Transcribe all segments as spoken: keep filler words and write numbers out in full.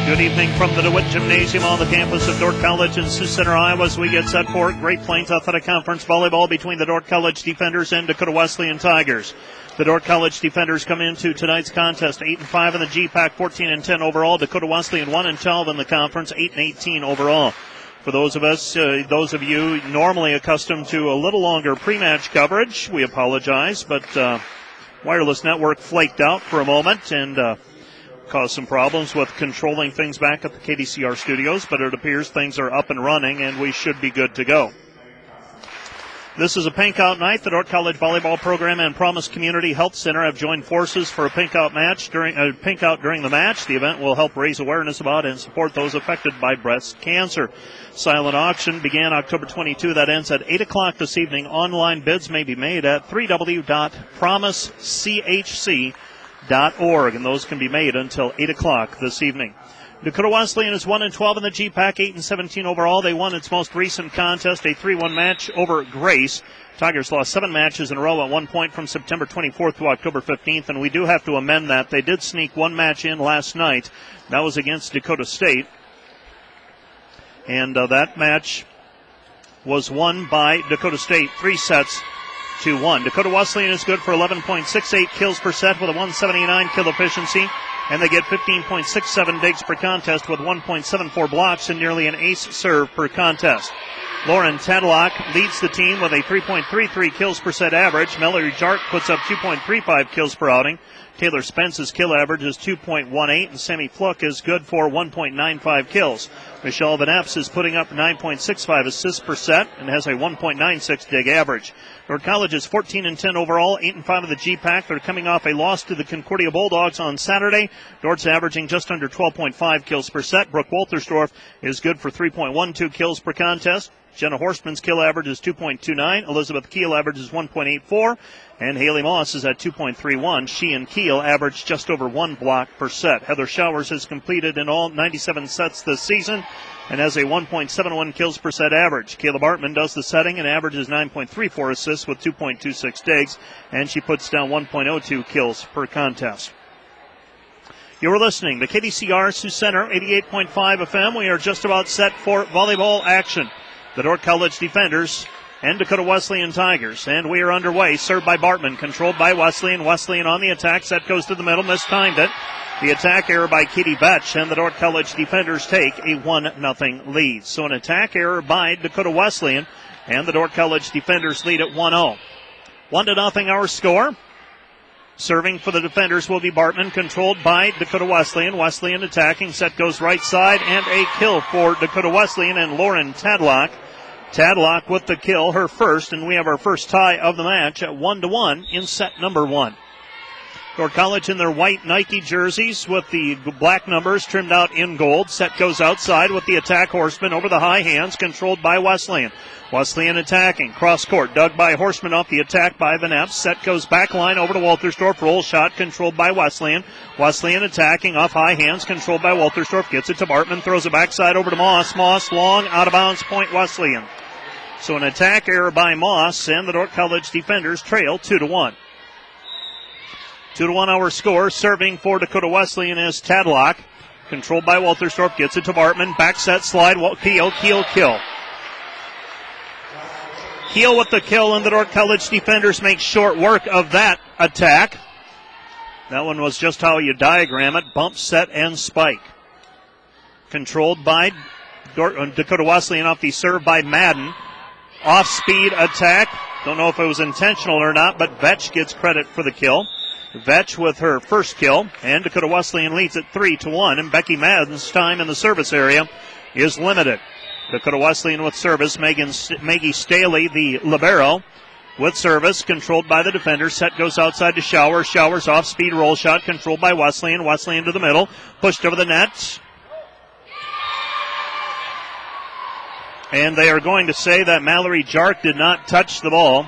Good evening from the DeWitt Gymnasium on the campus of Dordt College in Sioux Center, Iowa, as we get set for Great Plains Athletic Conference volleyball between the Dordt College Defenders and Dakota Wesleyan Tigers. The Dordt College Defenders come into tonight's contest eight and five in the G PAC, fourteen and ten overall. Dakota Wesleyan one and twelve in the conference, eight and eighteen overall. For those of us, uh, those of you normally accustomed to a little longer pre-match coverage, we apologize, but uh, wireless network flaked out for a moment and uh, caused some problems with controlling things back at the K D C R studios, but it appears things are up and running and we should be good to go. This is a pink out night. The Dordt College volleyball program and Promise Community Health Center have joined forces for a pink out match during a uh, pink out during the match. The event will help raise awareness about and support those affected by breast cancer. Silent auction began October twenty-second. That ends at eight o'clock this evening. Online bids may be made at w w w dot promise c h c dot org, and those can be made until eight o'clock this evening. Dakota Wesleyan is one and twelve in the G PAC, eight and seventeen overall. They won its most recent contest, a three one match over Grace. Tigers lost seven matches in a row at one point from September twenty-fourth to October fifteenth, and we do have to amend that. They did sneak one match in last night. That was against Dakota State. And uh, that match was won by Dakota State, three sets to one. Dakota Wesleyan is good for eleven point six eight kills per set with a one seventy-nine kill efficiency. And they get fifteen point six seven digs per contest with one point seven four blocks and nearly an ace serve per contest. Lauren Tadlock leads the team with a three point three three kills per set average. Mallory Jark puts up two point three five kills per outing. Taylor Spence's kill average is two point one eight, and Sammy Fluck is good for one point nine five kills. Michelle Van Epps is putting up nine point six five assists per set and has a one point nine six dig average. Dordt College is fourteen and ten overall, eight and five in the G PAC. They're coming off a loss to the Concordia Bulldogs on Saturday. Dordt's averaging just under twelve point five kills per set. Brooke Wolterstorff is good for three point one two kills per contest. Jenna Horstman's kill average is two point two nine. Elizabeth Keel averages one point eight four. And Haley Moss is at two point three one. She and Keel average just over one block per set. Heather Showers has completed in all ninety-seven sets this season and has a one point seven one kills per set average. Kayla Bartman does the setting and averages nine point three four assists with two point two six digs, and she puts down one point oh two kills per contest. You're listening to K D C R Sioux Center, eighty-eight point five F M. We are just about set for volleyball action. The Dordt College Defenders and Dakota Wesleyan Tigers. And we are underway. Served by Bartman. Controlled by Wesleyan. Wesleyan on the attack. Set goes to the middle. Mistimed it. The attack error by Katie Betch. And the Dordt College Defenders take a one nothing lead. So an attack error by Dakota Wesleyan. And the Dordt College Defenders lead at one oh. one to nothing our score. Serving for the Defenders will be Bartman. Controlled by Dakota Wesleyan. Wesleyan attacking. Set goes right side. And a kill for Dakota Wesleyan and Lauren Tadlock. Tadlock with the kill, her first, and we have our first tie of the match at one to one in set number one. Dordt College in their white Nike jerseys with the black numbers trimmed out in gold. Set goes outside with the attack Horseman over the high hands, controlled by Wesleyan. Wesleyan attacking, cross court, dug by Horseman off the attack by Van Epps. Set goes back line over to Wolterstorff, roll shot controlled by Wesleyan. Wesleyan attacking off high hands, controlled by Wolterstorff, gets it to Bartman, throws it backside over to Moss. Moss long, out of bounds, point Wesleyan. So an attack error by Moss, and the Dordt College Defenders trail two to one. Two to one our score. Serving for Dakota Wesleyan is Tadlock. Controlled by Wolterstorff, gets it to Bartman. Back set slide, Keel, Keel, kill. Keel with the kill, and the Dordt College Defenders make short work of that attack. That one was just how you diagram it. Bump, set, and spike. Controlled by Dakota Wesleyan off the serve by Madden. Off-speed attack. Don't know if it was intentional or not, but Vetch gets credit for the kill. Vetch with her first kill, and Dakota Wesleyan leads at three to one, and Becky Madden's time in the service area is limited. Dakota Wesleyan with service. Megan, Maggie Staley, the libero, with service, controlled by the defender. Set goes outside to Showers. Showers off-speed roll shot, controlled by Wesleyan. Wesleyan to the middle, pushed over the net. And they are going to say that Mallory Jark did not touch the ball.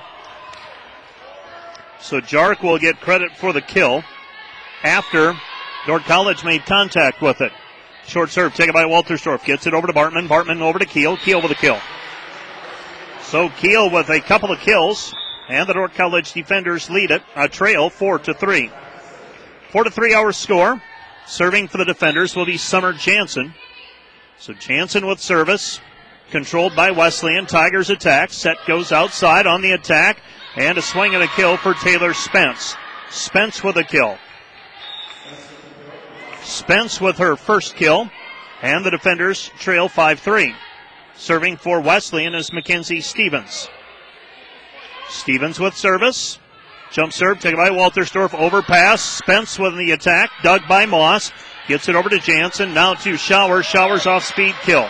So Jark will get credit for the kill after Dordt College made contact with it. Short serve taken by Wolterstorff. Gets it over to Bartman. Bartman over to Keel. Keel with a kill. So Keel with a couple of kills. And the Dordt College Defenders lead it. A trail four to three. Four to three our score. Serving for the defenders will be Summer Jansen. So Jansen with service. Controlled by Wesleyan. Tigers attack. Set goes outside on the attack. And a swing and a kill for Taylor Spence. Spence with a kill. Spence with her first kill. And the defenders trail five three. Serving for Wesleyan is Mackenzie Stevens. Stevens with service. Jump serve taken by Waltersdorf. Overpass. Spence with the attack. Dug by Moss. Gets it over to Jansen. Now to Showers. Showers off speed kill.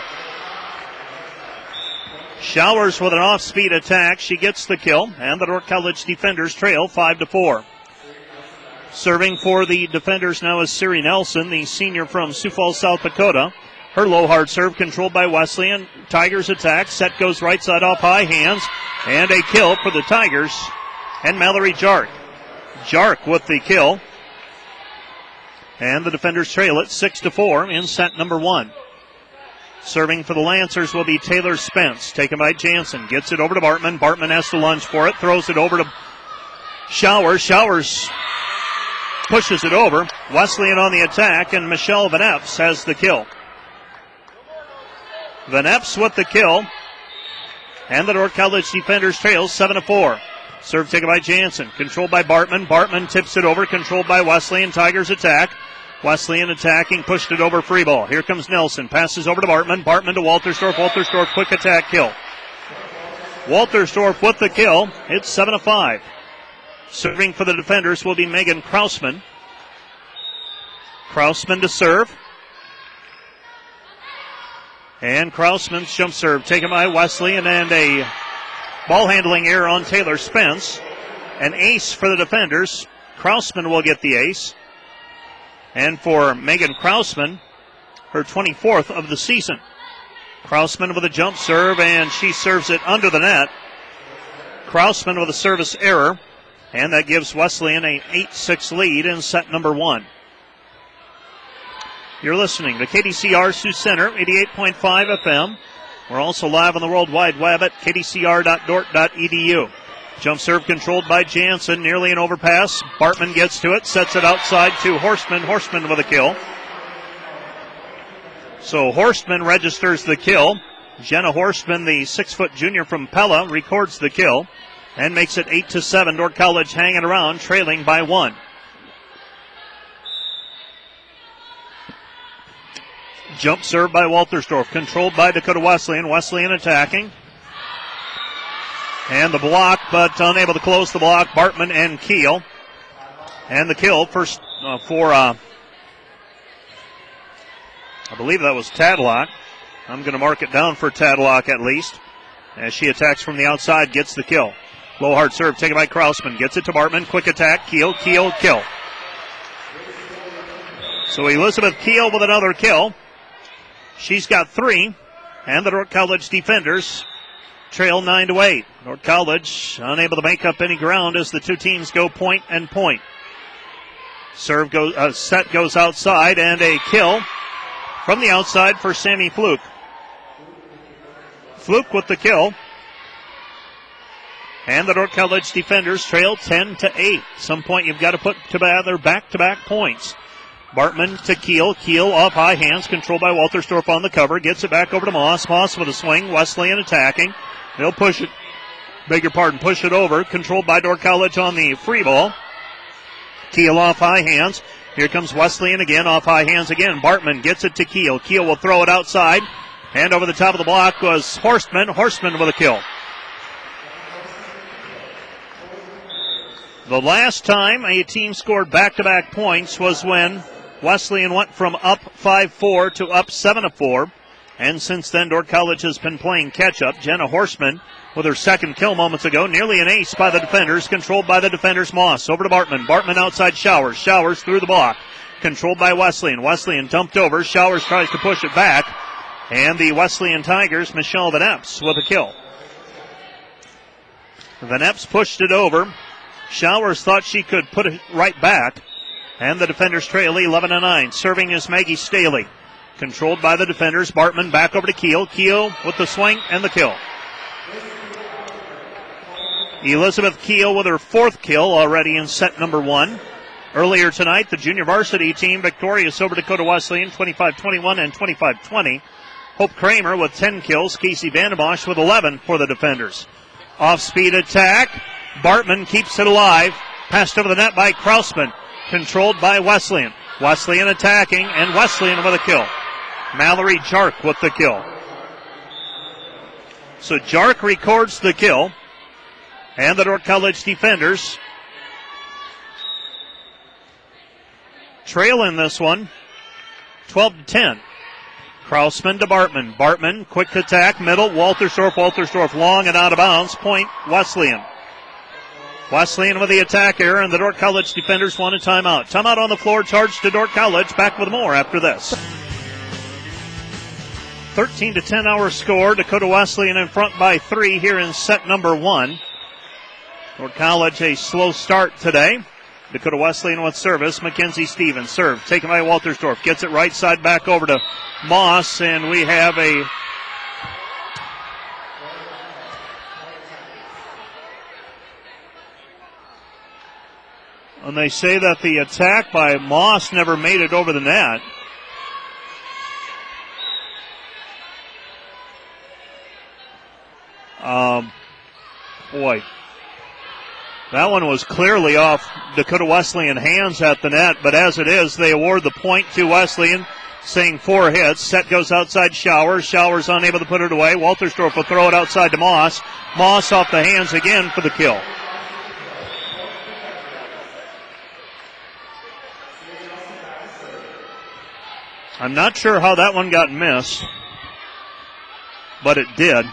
Showers with an off speed attack. She gets the kill. And the Dordt College defenders trail five to four. Serving for the defenders now is Siri Nelson, the senior from Sioux Falls, South Dakota. Her low hard serve controlled by Wesleyan. Tigers attack. Set goes right side off high hands. And a kill for the Tigers. And Mallory Jark. Jark with the kill. And the defenders trail it six to four in set number one. Serving for the Lancers will be Taylor Spence. Taken by Jansen. Gets it over to Bartman. Bartman has to lunge for it. Throws it over to Showers. Showers pushes it over. Wesleyan on the attack. And Michelle Van Epps has the kill. Van Epps with the kill. And the Dordt College defenders trail seven to four. Serve taken by Jansen. Controlled by Bartman. Bartman tips it over. Controlled by Wesleyan. Tigers attack. Wesleyan attacking. Pushed it over. Free ball. Here comes Nelson. Passes over to Bartman. Bartman to Waltersdorf. Waltersdorf quick attack kill. Waltersdorf with the kill. It's seven to five. Serving for the defenders will be Megan Krausman. Krausman to serve. And Krausman's jump serve taken by Wesleyan, and a ball handling error on Taylor Spence. An ace for the defenders. Krausman will get the ace. And for Megan Krausman, her twenty-fourth of the season. Krausman with a jump serve, and she serves it under the net. Krausman with a service error, and that gives Wesleyan an eight six lead in set number one. You're listening to K D C R Sioux Center, eighty-eight point five F M. We're also live on the World Wide Web at k d c r dot dort dot e d u. Jump serve controlled by Jansen, nearly an overpass. Bartman gets to it, sets it outside to Horstman. Horstman with a kill. So Horstman registers the kill. Jenna Horstman, the six-foot junior from Pella, records the kill and makes it eight to seven. Dordt College hanging around, trailing by one. Jump serve by Waltersdorf, controlled by Dakota Wesleyan. Wesleyan attacking. And the block, but unable to close the block, Bartman and Keel. And the kill first uh, for, uh, I believe that was Tadlock. I'm going to mark it down for Tadlock at least. As she attacks from the outside, gets the kill. Low hard serve taken by Krausman. Gets it to Bartman. Quick attack. Keel, Keel, kill. So Elizabeth Keel with another kill. She's got three, and the Dordt College defenders trail nine to eight. Dordt College unable to make up any ground as the two teams go point and point. Serve goes, uh, set goes outside, and a kill from the outside for Sammy Fluke. Fluke with the kill, and the Dordt College defenders trail ten to eight. Some point you've got to put together back-to-back points. Bartman to Keel. Keel off high hands, controlled by Waltersdorf on the cover. Gets it back over to Moss. Moss with a swing. Wesleyan attacking. They'll push it. Beg your pardon, push it over. Controlled by Dordt College on the free ball. Keel off high hands. Here comes Wesleyan again, off high hands again. Bartman gets it to Keel. Keel will throw it outside. And over the top of the block was Horstman. Horstman with a kill. The last time a team scored back-to-back points was when Wesleyan went from up five four to up seven to four. And since then, Dordt College has been playing catch-up. Jenna Horstman with her second kill moments ago. Nearly an ace by the defenders. Controlled by the defenders. Moss over to Bartman. Bartman outside Showers. Showers through the block. Controlled by Wesleyan. Wesleyan dumped over. Showers tries to push it back. And the Wesleyan Tigers, Michelle Van Epps with a kill. Van Epps pushed it over. Showers thought she could put it right back. And the defenders trail eleven to nine. Serving is Maggie Staley. Controlled by the defenders. Bartman back over to Keel. Keel with the swing and the kill. Elizabeth Keel with her fourth kill already in set number one. Earlier tonight, the junior varsity team victorious over Dakota Wesleyan twenty-five twenty-one and twenty-five twenty. Hope Kramer with ten kills. Casey Vandenbosch with eleven for the defenders. Off-speed attack. Bartman keeps it alive. Passed over the net by Krausman. Controlled by Wesleyan. Wesleyan attacking, and Wesleyan with a kill. Mallory Jark with the kill. So Jark records the kill. And the Dordt College defenders trail in this one, twelve to ten. Krausman to Bartman. Bartman, quick attack, middle, Waltersdorf, Waltersdorf long and out of bounds. Point, Wesleyan. Wesleyan with the attack error, and the Dordt College defenders want a timeout. Timeout on the floor, charged to Dordt College. Back with more after this. thirteen to ten our score. Dakota Wesleyan in front by three here in set number one. Dordt College a slow start today. Dakota Wesleyan with service. Mackenzie Stevens serve taken by Waltersdorf. Gets it right side back over to Moss, and we have a and they say that the attack by Moss never made it over the net. Um, boy. That one was clearly off Dakota Wesleyan hands at the net, but as it is, they award the point to Wesleyan, saying four hits. Set goes outside Showers. Showers unable to put it away. Waltersdorf will throw it outside to Moss. Moss off the hands again for the kill. I'm not sure how that one got missed, but it did.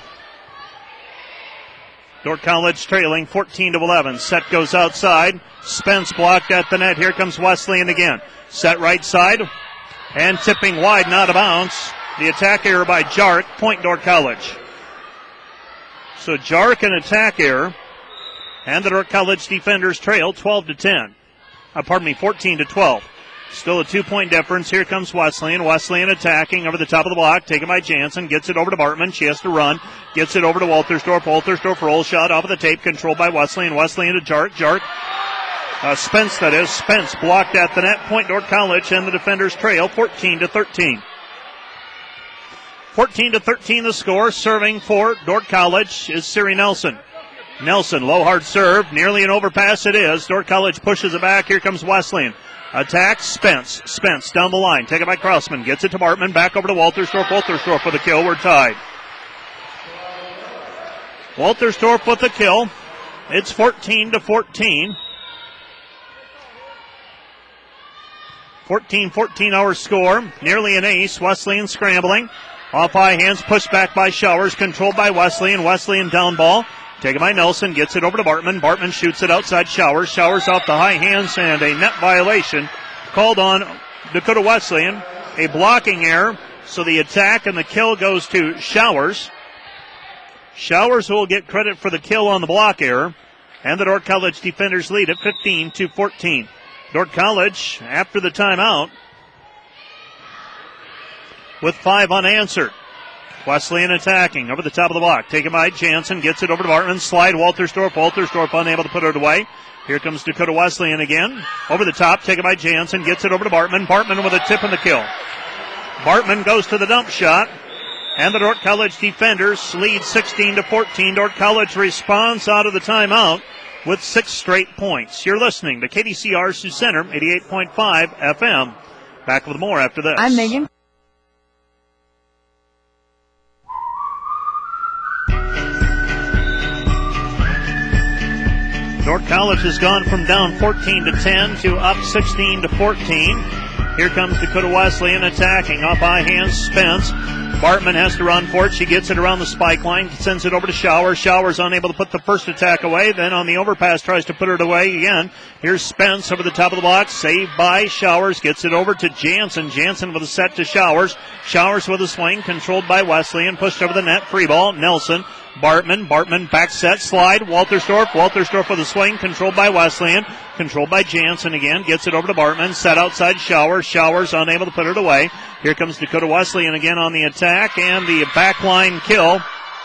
Dordt College trailing fourteen to eleven. Set goes outside. Spence blocked at the net. Here comes Wesleyan again. Set right side. And tipping wide and out of bounds. The attack error by Jark. Point Dordt College. So Jark an attack error. And the Dordt College defenders trail twelve to ten. Uh, pardon me, fourteen to twelve. Still a two-point difference. Here comes Wesleyan. Wesleyan attacking over the top of the block. Taken by Jansen. Gets it over to Bartman. She has to run. Gets it over to Waltersdorf. Waltersdorf roll shot off of the tape. Controlled by Wesleyan. Wesleyan to Jark. Jark. Uh, Spence, that is. Spence blocked at the net. Point Dordt College, and the defenders trail fourteen to thirteen. fourteen to thirteen the score. Serving for Dordt College is Siri Nelson. Nelson, low hard serve. Nearly an overpass it is. Dordt College pushes it back. Here comes Wesleyan. Attack, Spence. Spence down the line. Taken by Krausman. Gets it to Bartman. Back over to Waltersdorf. Waltersdorf with a kill. We're tied. Waltersdorf with the kill. It's fourteen to fourteen. fourteen fourteen our score. Nearly an ace. Wesleyan scrambling. Off high hands. Pushed back by Showers. Controlled by Wesleyan. Wesleyan down ball. Taken by Nelson, gets it over to Bartman. Bartman shoots it outside Showers. Showers off the high hands, and a net violation called on Dakota Wesleyan. A blocking error, so the attack and the kill goes to Showers. Showers will get credit for the kill on the block error, and the Dordt College defenders lead at fifteen to fourteen. Dordt College, after the timeout, with five unanswered. Wesleyan attacking over the top of the block. Taken by Jansen. Gets it over to Bartman. Slide Waltersdorf. Waltersdorf unable to put it away. Here comes Dakota Wesleyan again. Over the top. Taken by Jansen. Gets it over to Bartman. Bartman with a tip and the kill. Bartman goes to the dump shot. And the Dordt College defenders lead sixteen to fourteen. Dordt College responds out of the timeout with six straight points. You're listening to K D C R Sioux Center, eighty-eight point five F M. Back with more after this. I'm Megan. Dordt College has gone from down fourteen to ten to up sixteen to fourteen. Here comes Dakota Wesleyan attacking. Up high hands, Spence. Bartman has to run for it. She gets it around the spike line, sends it over to Showers. Showers unable to put the first attack away. Then on the overpass tries to put it away again. Here's Spence over the top of the block. Saved by Showers. Gets it over to Jansen. Jansen with a set to Showers. Showers with a swing. Controlled by Wesleyan. Pushed over the net. Free ball. Nelson. Bartman. Bartman back set. Slide. Waltersdorf. Waltersdorf with a swing. Controlled by Wesleyan. Controlled by Jansen again. Gets it over to Bartman. Set outside Showers. Showers unable to put it away. Here comes Dakota Wesleyan again on the attack. And the backline kill.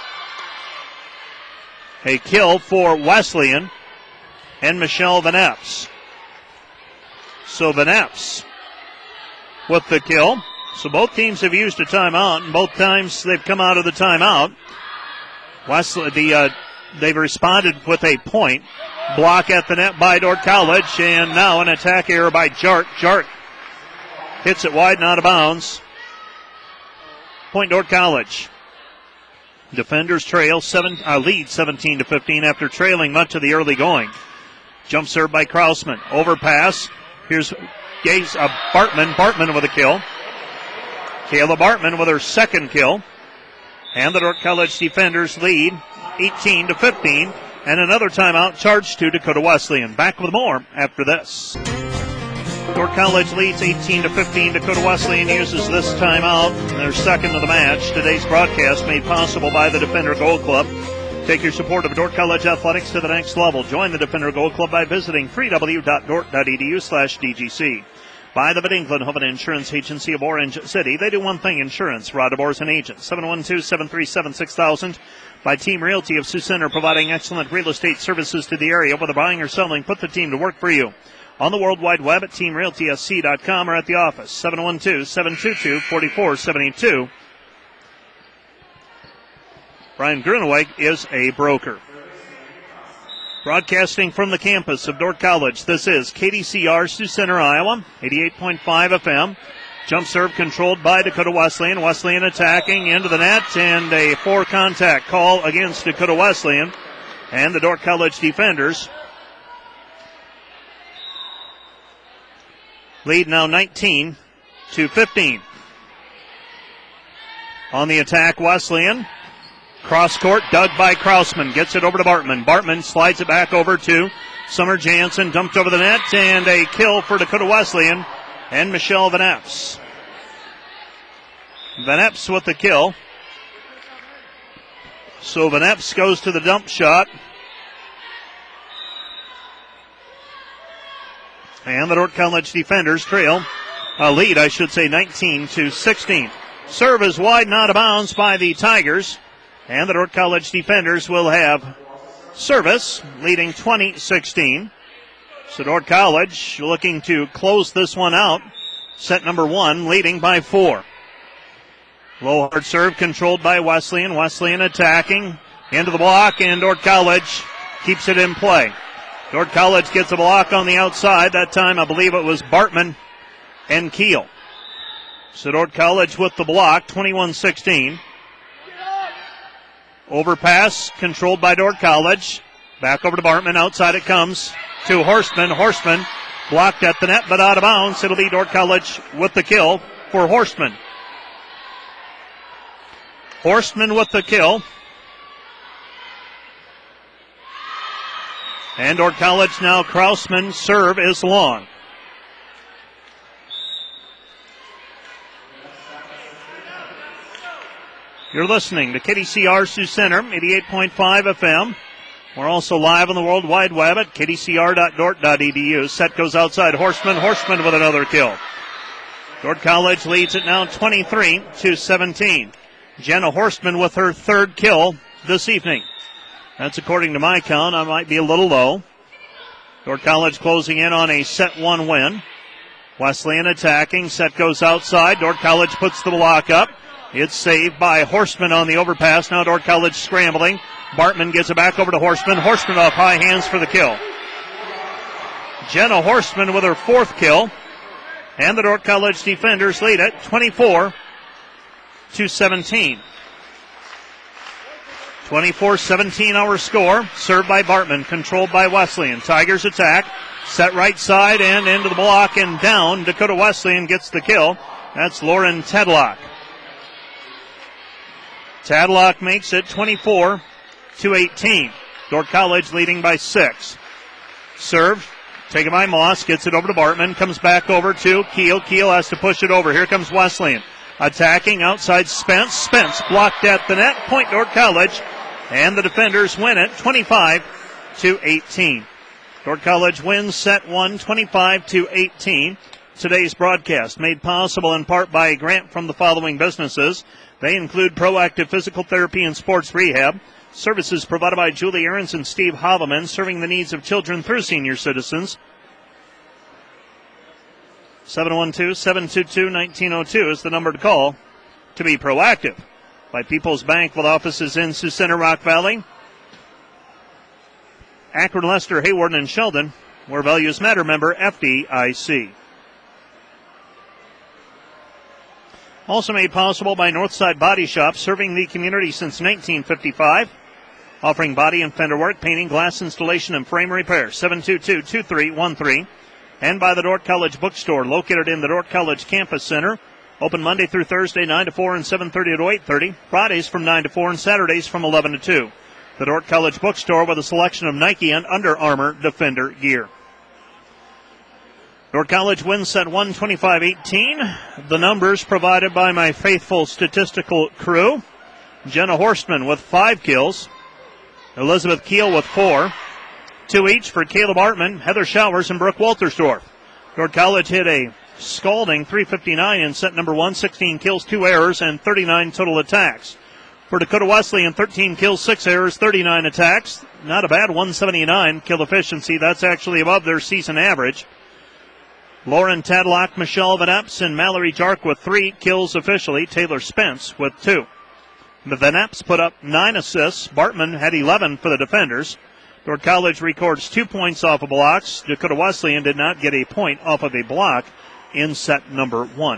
A kill for Wesleyan and Michelle Van Epps. So Van Epps with the kill. So both teams have used a timeout, and both times they've come out of the timeout. Wesley, the uh, they've responded with a point. Block at the net by Dordt College, and now an attack error by Jart. Jart hits it wide and out of bounds. Point Dordt College. Defenders trail seven, uh, lead seventeen to fifteen after trailing much of the early going. Jump serve by Krausman. Overpass. Here's Gaze, uh, Bartman. Bartman with a kill. Kayla Bartman with her second kill. And the Dordt College defenders lead eighteen to fifteen. And another timeout charged to Dakota Wesleyan. Back with more after this. Dordt College leads eighteen to fifteen. Dakota Wesleyan uses this timeout, their second of the match. Today's broadcast made possible by the Defender Gold Club. Take your support of Dordt College athletics to the next level. Join the Defender Gold Club by visiting w w w dot dort dot e d u slash d g c. By the Van England Home and Insurance Agency of Orange City. They do one thing, insurance. Rod DeBoer's an agent. seven one two, seven three seven, six thousand. By Team Realty of Sioux Center, providing excellent real estate services to the area. Whether buying or selling, put the team to work for you. On the World Wide Web at team realty s c dot com or at the office. seven one two, seven two two, four four seven two. Brian Gruneweg is a broker. Broadcasting from the campus of Dordt College, this is K D C R Sioux Center, Iowa, eighty-eight point five F M. Jump serve controlled by Dakota Wesleyan. Wesleyan attacking into the net, and a four-contact call against Dakota Wesleyan. And the Dordt College defenders lead now nineteen to fifteen. On the attack, Wesleyan. Cross court, dug by Krausman. Gets it over to Bartman. Bartman slides it back over to Summer Jansen. Dumped over the net, and a kill for Dakota Wesleyan and Michelle Van Epps. Van Epps with the kill. So Van Epps goes to the dump shot. And the Dordt College defenders trail, uh, lead, I should say, nineteen to sixteen. Serve is wide and out of bounds by the Tigers. And the Dordt College defenders will have service, leading twenty sixteen. So Dordt College looking to close this one out. Set number one, leading by four. Low hard serve controlled by Wesleyan. Wesleyan attacking into the block, and Dordt College keeps it in play. Dordt College gets a block on the outside. That time I believe it was Bartman and Keel. So Dordt College with the block, twenty-one sixteen. Overpass controlled by Dordt College. Back over to Bartman. Outside it comes to Horstman. Horstman blocked at the net but out of bounds. It'll be Dordt College with the kill for Horstman. Horstman with the kill. And Dordt College now, Krausman, serve is long. You're listening to K D C R Sioux Center, eighty-eight point five F M. We're also live on the World Wide Web at k d c r dot dort dot e d u. Set goes outside. Horstman. Horstman with another kill. Dordt College leads it now twenty-three to seventeen. Jenna Horstman with her third kill this evening. That's according to my count. I might be a little low. Dordt College closing in on a set one win. Wesleyan attacking. Set goes outside. Dordt College puts the block up. It's saved by Horstman on the overpass. Now Dordt College scrambling. Bartman gets it back over to Horstman. Horstman off high hands for the kill. Jenna Horstman with her fourth kill. And the Dordt College defenders lead it twenty-four to seventeen. twenty-four seventeen our score. Served by Bartman. Controlled by Wesleyan. Tigers attack. Set right side and into the block and down. Dakota Wesleyan gets the kill. That's Lauren Tedlock. Tadlock makes it twenty-four to eighteen. Dordt College leading by six. Serve, taken by Moss, gets it over to Bartman, comes back over to Keel. Keel has to push it over. Here comes Wesleyan. Attacking outside Spence. Spence blocked at the net. Point Dordt College. And the defenders win it twenty-five to eighteen. Dordt College wins set one, twenty-five to eighteen. Today's broadcast made possible in part by a grant from the following businesses. They include Proactive Physical Therapy and Sports Rehab. Services provided by Julie Ahrens and Steve Haveman, serving the needs of children through senior citizens. seven one two, seven two two, one nine zero two is the number to call to be proactive. By People's Bank with offices in Sioux Center, Rock Valley, Akron, Lester, Hayward, and Sheldon, where values matter, member F D I C. Also made possible by Northside Body Shop, serving the community since nineteen fifty-five. Offering body and fender work, painting, glass installation, and frame repair. seven two two, two three one three. And by the Dordt College Bookstore, located in the Dordt College Campus Center. Open Monday through Thursday, nine to four and seven thirty to eight thirty. Fridays from nine to four and Saturdays from eleven to two. The Dordt College Bookstore with a selection of Nike and Under Armour Defender gear. Dordt College wins set one, twenty-five eighteen. The numbers provided by my faithful statistical crew. Jenna Horstman with five kills. Elizabeth Keel with four. Two each for Caleb Artman, Heather Showers, and Brooke Waltersdorf. Dordt College hit a scalding three fifty-nine in set number one, sixteen kills, two errors, and thirty-nine total attacks. For Dakota Wesleyan, thirteen kills, six errors, thirty-nine attacks. Not a bad one seventy-nine kill efficiency. That's actually above their season average. Lauren Tadlock, Michelle Van Epps, and Mallory Jark with three kills officially. Taylor Spence with two. The Van Epps put up nine assists. Bartman had eleven for the defenders. Dordt College records two points off of blocks. Dakota Wesleyan did not get a point off of a block in set number one.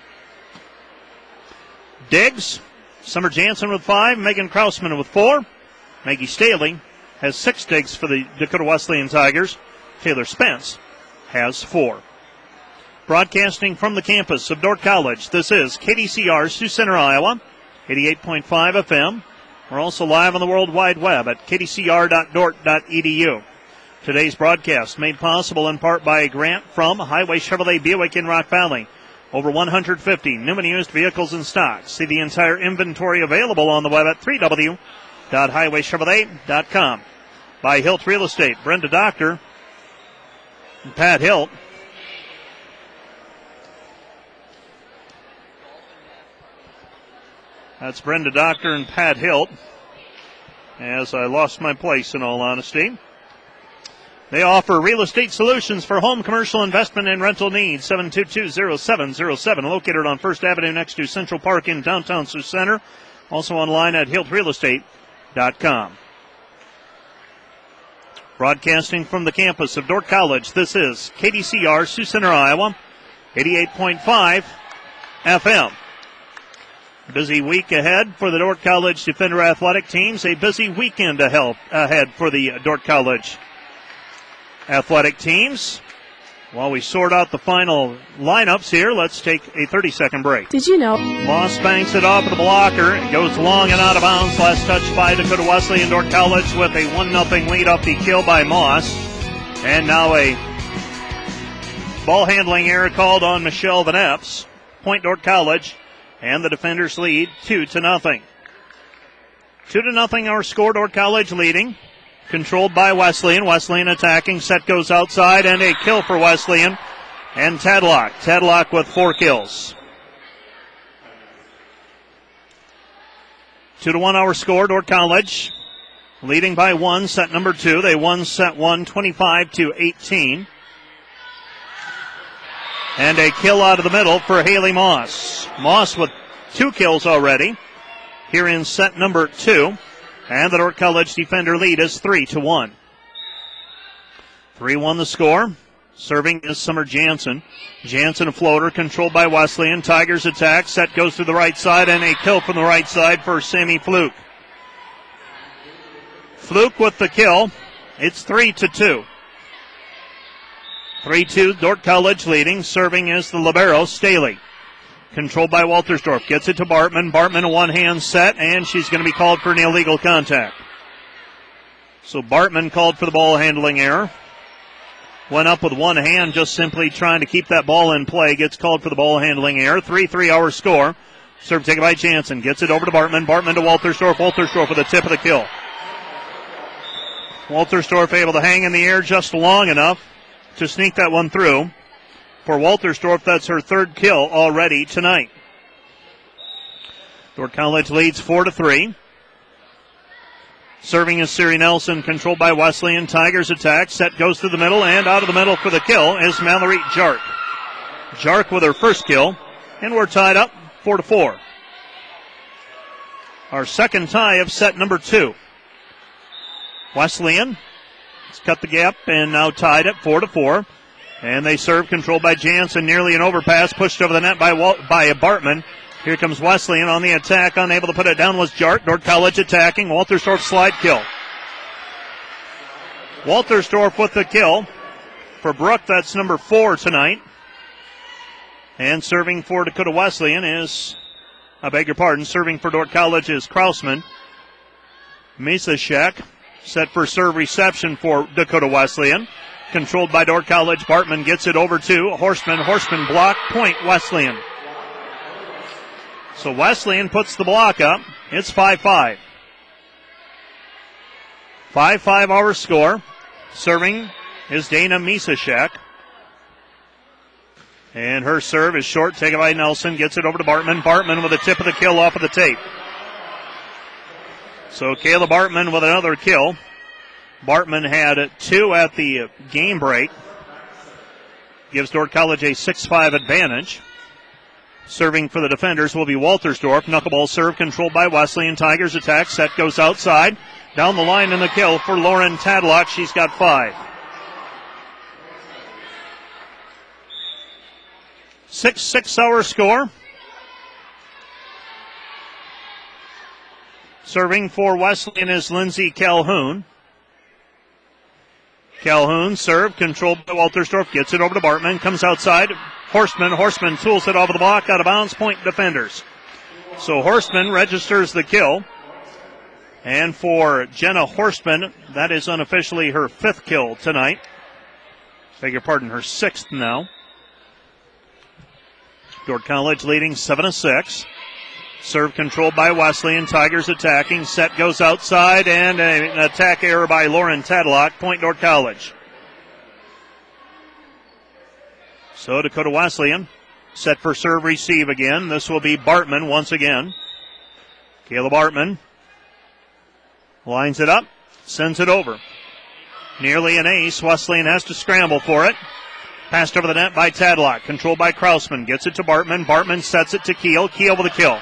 Diggs, Summer Jansen with five, Megan Krausman with four. Maggie Staley has six digs for the Dakota Wesleyan Tigers. Taylor Spence has four. Broadcasting from the campus of Dordt College, this is K D C R, Sioux Center, Iowa, eighty-eight point five F M. We're also live on the World Wide Web at k d c r dot dort dot e d u. Today's broadcast made possible in part by a grant from Highway Chevrolet Buick in Rock Valley. Over one hundred fifty new and used vehicles in stock. See the entire inventory available on the web at w w w dot highway chevrolet dot com. By Hilt Real Estate, Brenda Doctor and Pat Hilt. That's Brenda Doctor and Pat Hilt, as I lost my place in all honesty. They offer real estate solutions for home, commercial, investment, and rental needs. seven two two, zero seven zero seven, located on First Avenue next to Central Park in downtown Sioux Center. Also online at hilt real estate dot com. Broadcasting from the campus of Dordt College, this is K D C R, Sioux Center, Iowa, eighty-eight point five F M. Busy week ahead for the Dordt College Defender athletic teams. A busy weekend ahead for the Dordt College athletic teams. While we sort out the final lineups here, let's take a thirty-second break. Did you know? Moss banks it off of the blocker. It goes long and out of bounds. Last touch by Dakota Wesleyan. Dordt College with a one nothing lead off the kill by Moss. And now a ball handling error called on Michelle Van Epps. Point Dordt College. And the defenders lead two to nothing. Two to nothing our score. Dordt College leading. Controlled by Wesleyan. Wesleyan attacking. Set goes outside and a kill for Wesleyan. And Tadlock. Tadlock with four kills. Two to one our score. Dordt College leading by one. Set number two. They won set one, twenty-five to eighteen. And a kill out of the middle for Haley Moss. Moss with two kills already here in set number two. And the Dordt College defender lead is three to one. three one the score. Serving is Summer Jansen. Jansen a floater controlled by Wesleyan. Tigers attack. Set goes to the right side and a kill from the right side for Sammy Fluke. Fluke with the kill. It's three to two. three two, Dordt College leading. Serving is the libero, Staley. Controlled by Waltersdorf. Gets it to Bartman. Bartman a one-hand set, and she's going to be called for an illegal contact. So Bartman called for the ball handling error. Went up with one hand, just simply trying to keep that ball in play. Gets called for the ball handling error. three three our score. Serve taken by Jansen. Gets it over to Bartman. Bartman to Waltersdorf. Waltersdorf with the tip of the kill. Waltersdorf able to hang in the air just long enough to sneak that one through. For Waltersdorf, that's her third kill already tonight. Dordt College leads four to three. Serving is Siri Nelson, controlled by Wesleyan. Tigers attack. Set goes to the middle, and out of the middle for the kill is Mallory Jark. Jark with her first kill, and we're tied up four to four. Our second tie of set number two. Wesleyan has cut the gap and now tied at four to four. And they serve controlled by Jansen. Nearly an overpass, pushed over the net by Wal- by Bartman. Here comes Wesleyan on the attack. Unable to put it down was Jark. Dordt College attacking. Waltersdorf slide kill. Waltersdorf with the kill. For Brook, that's number four tonight. And serving for Dakota Wesleyan is, I beg your pardon, serving for Dordt College is Krausman. Misashek set for serve reception for Dakota Wesleyan. Controlled by Dordt College. Bartman gets it over to Horstman. Horstman block, point Wesleyan. So Wesleyan puts the block up. It's five five. five five our score. Serving is Dana Misashek. And her serve is short, taken by Nelson. Gets it over to Bartman. Bartman with a tip of the kill off of the tape. So Kayla Bartman with another kill. Bartman had two at the game break. Gives Dordt College a six five advantage. Serving for the defenders will be Waltersdorf. Knuckleball serve controlled by Wesleyan. Tigers attack. Set goes outside. Down the line in the kill for Lauren Tadlock. She's got five. six six our score. Serving for Wesleyan is Lindsay Calhoun. Calhoun serve, controlled by Waltersdorf, gets it over to Bartman, comes outside. Horstman, Horstman tools it over the block, out of bounds, point defenders. So Horstman registers the kill. And for Jenna Horstman, that is unofficially her fifth kill tonight. Beg your pardon, her sixth now. Dordt College leading seven to six. Serve controlled by Wesleyan. Tigers attacking. Set goes outside, and a, an attack error by Lauren Tadlock. Point Dordt College. So Dakota Wesleyan set for serve receive again. This will be Bartman once again. Kayla Bartman lines it up, sends it over. Nearly an ace. Wesleyan has to scramble for it. Passed over the net by Tadlock. Controlled by Krausman. Gets it to Bartman. Bartman sets it to Keel. Keel with a kill.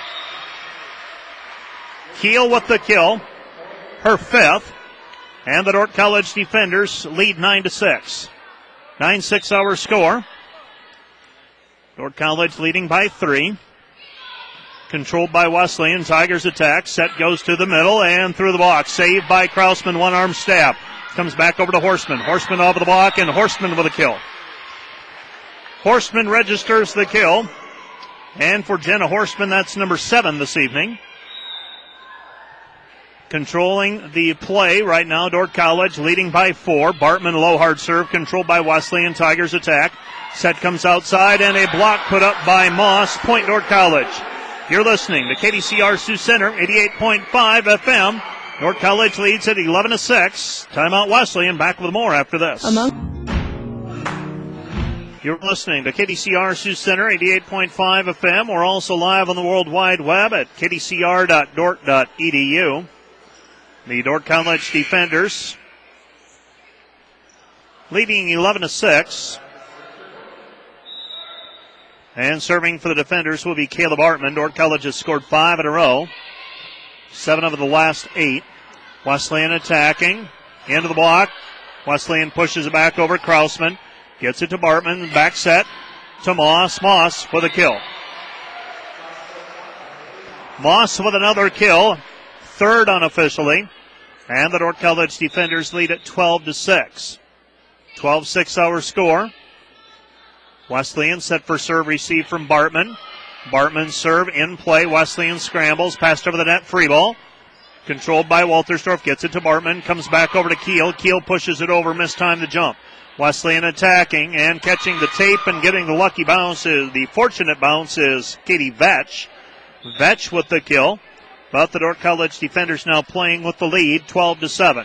Keel with the kill, her fifth, and the Dordt College defenders lead nine to six. nine six our score. Dordt College leading by three. Controlled by Wesleyan. Tigers attack. Set goes to the middle and through the box. Saved by Krausman. One arm stab. Comes back over to Horstman. Horstman over the block, and Horstman with a kill. Horstman registers the kill. And for Jenna Horstman, that's number seven this evening. Controlling the play right now, Dordt College leading by four. Bartman low hard serve, controlled by Wesleyan. Tigers attack. Set comes outside, and a block put up by Moss. Point Dordt College. You're listening to K D C R Sioux Center, eighty-eight point five F M. Dordt College leads at eleven to six. Timeout Wesleyan, back with more after this. Among- You're listening to K D C R Sioux Center, eighty-eight point five F M. We're also live on the World Wide Web at k d c r dot dort dot e d u. The Dordt College defenders leading eleven to six. And serving for the defenders will be Caleb Bartman. Dordt College has scored five in a row. Seven of the last eight. Wesleyan attacking. Into the block. Wesleyan pushes it back over Krausman. Gets it to Bartman. Back set to Moss. Moss with a kill. Moss with another kill. Third unofficially. And the Dordt College defenders lead at twelve to six. twelve six our score. Wesleyan set for serve receive from Bartman. Bartman serve in play. Wesleyan scrambles. Passed over the net. Free ball. Controlled by Waltersdorf. Gets it to Bartman. Comes back over to Keel. Keel pushes it over. Missed time to jump. Wesleyan attacking and catching the tape and getting the lucky bounce. Is the fortunate bounce is Katie Vetch. Vetch with the kill. But the Dordt College defenders now playing with the lead, twelve to seven.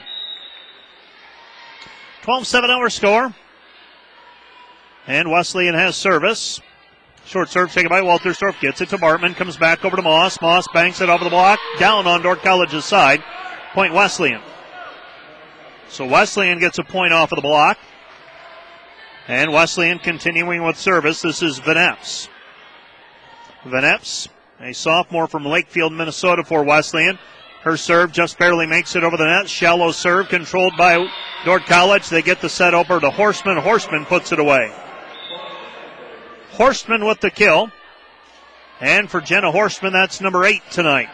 twelve seven our score. And Wesleyan has service. Short serve taken by Waltersdorf. Gets it to Bartman. Comes back over to Moss. Moss banks it over the block. Down on Dordt College's side. Point Wesleyan. So Wesleyan gets a point off of the block. And Wesleyan continuing with service. This is Veneps. Veneps, a sophomore from Lakefield, Minnesota for Wesleyan. Her serve just barely makes it over the net. Shallow serve controlled by Dordt College. They get the set over to Horstman. Horstman puts it away. Horstman with the kill. And for Jenna Horstman, that's number eight tonight.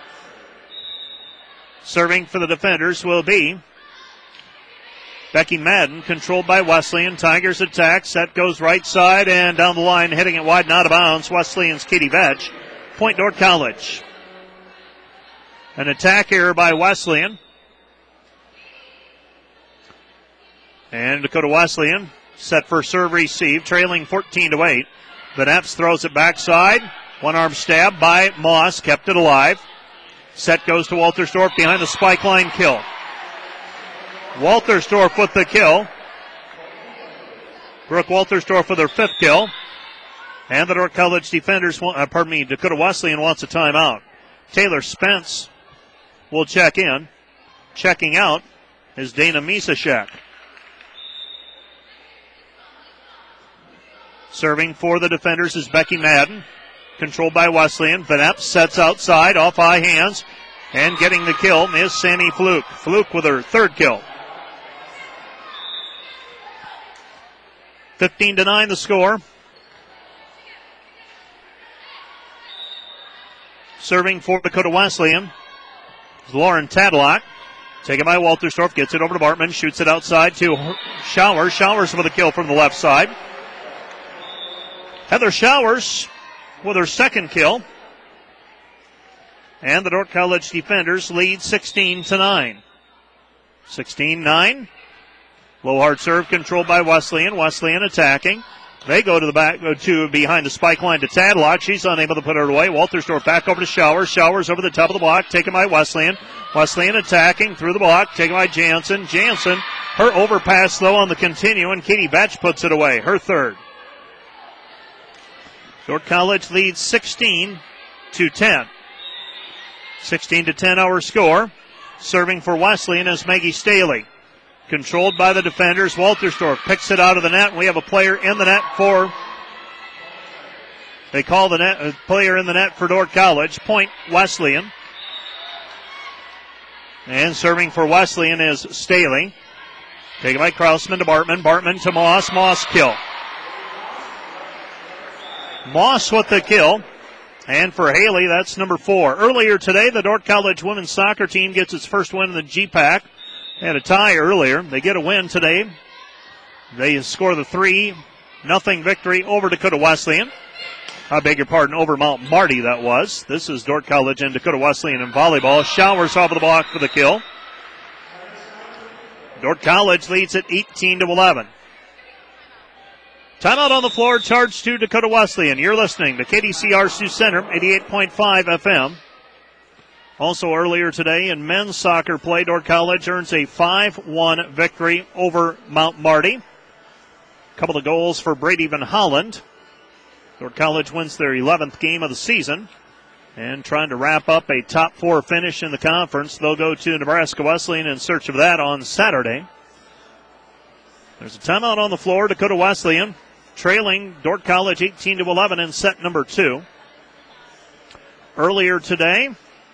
Serving for the defenders will be Becky Madden, controlled by Wesleyan. Tigers attack. Set goes right side and down the line, hitting it wide and out of bounds. Wesleyan's Katie Vetch. Point Dordt College. An attack error by Wesleyan. And Dakota Wesleyan set for serve receive, trailing fourteen to eight. Veneps throws it backside. One arm stab by Moss, kept it alive. Set goes to Waltersdorf behind the spike line, kill. Waltersdorf with the kill. Brooke Waltersdorf with her fifth kill. And the Dordt College defenders, want, uh, pardon me, Dakota Wesleyan wants a timeout. Taylor Spence will check in. Checking out is Dana Misashek. Serving for the defenders is Becky Madden. Controlled by Wesleyan. Veneps sets outside, off high hands. And getting the kill is Sammy Fluke. Fluke with her third kill. fifteen to nine the score. Serving for Dakota Wesleyan is Lauren Tadlock. Taken by Waltersdorf, gets it over to Bartman, shoots it outside to Showers. Showers with a kill from the left side. Heather Showers with her second kill. And the Dordt College defenders lead sixteen to nine. sixteen nine. Low hard serve controlled by Wesleyan. Wesleyan attacking. They go to the back, go to behind the spike line to Tadlock. She's unable to put it away. Waltersdorf back over to Showers. Showers over the top of the block, taken by Wesleyan. Wesleyan attacking through the block, taken by Jansen. Jansen, her overpass though on the continue, and Katie Vetch puts it away, her third. Dordt College leads sixteen to ten. sixteen to ten our score. Serving for Wesleyan is Maggie Staley. Controlled by the defenders. Waltersdorf picks it out of the net. We have a player in the net for, they call the net, a player in the net for Dordt College. Point Wesleyan. And serving for Wesleyan is Staley. Taken by Krausman to Bartman. Bartman to Moss. Moss kill. Moss with the kill. And for Haley, that's number four. Earlier today, the Dordt College women's soccer team gets its first win in the G PAC. Had a tie earlier. They get a win today. They score the three nothing victory over Dakota Wesleyan. I beg your pardon, over Mount Marty that was. This is Dordt College and Dakota Wesleyan in volleyball. Showers off of the block for the kill. Dordt College leads at eighteen to eleven. Timeout on the floor, charge to Dakota Wesleyan. You're listening to K D C R Sioux Center, eighty-eight point five F M. Also earlier today in men's soccer play, Dordt College earns a five one victory over Mount Marty. A couple of goals for Brady Van Holland. Dordt College wins their eleventh game of the season. And trying to wrap up a top four finish in the conference. They'll go to Nebraska Wesleyan in search of that on Saturday. There's a timeout on the floor. Dakota Wesleyan trailing Dordt College eighteen to eleven in set number two. Earlier today,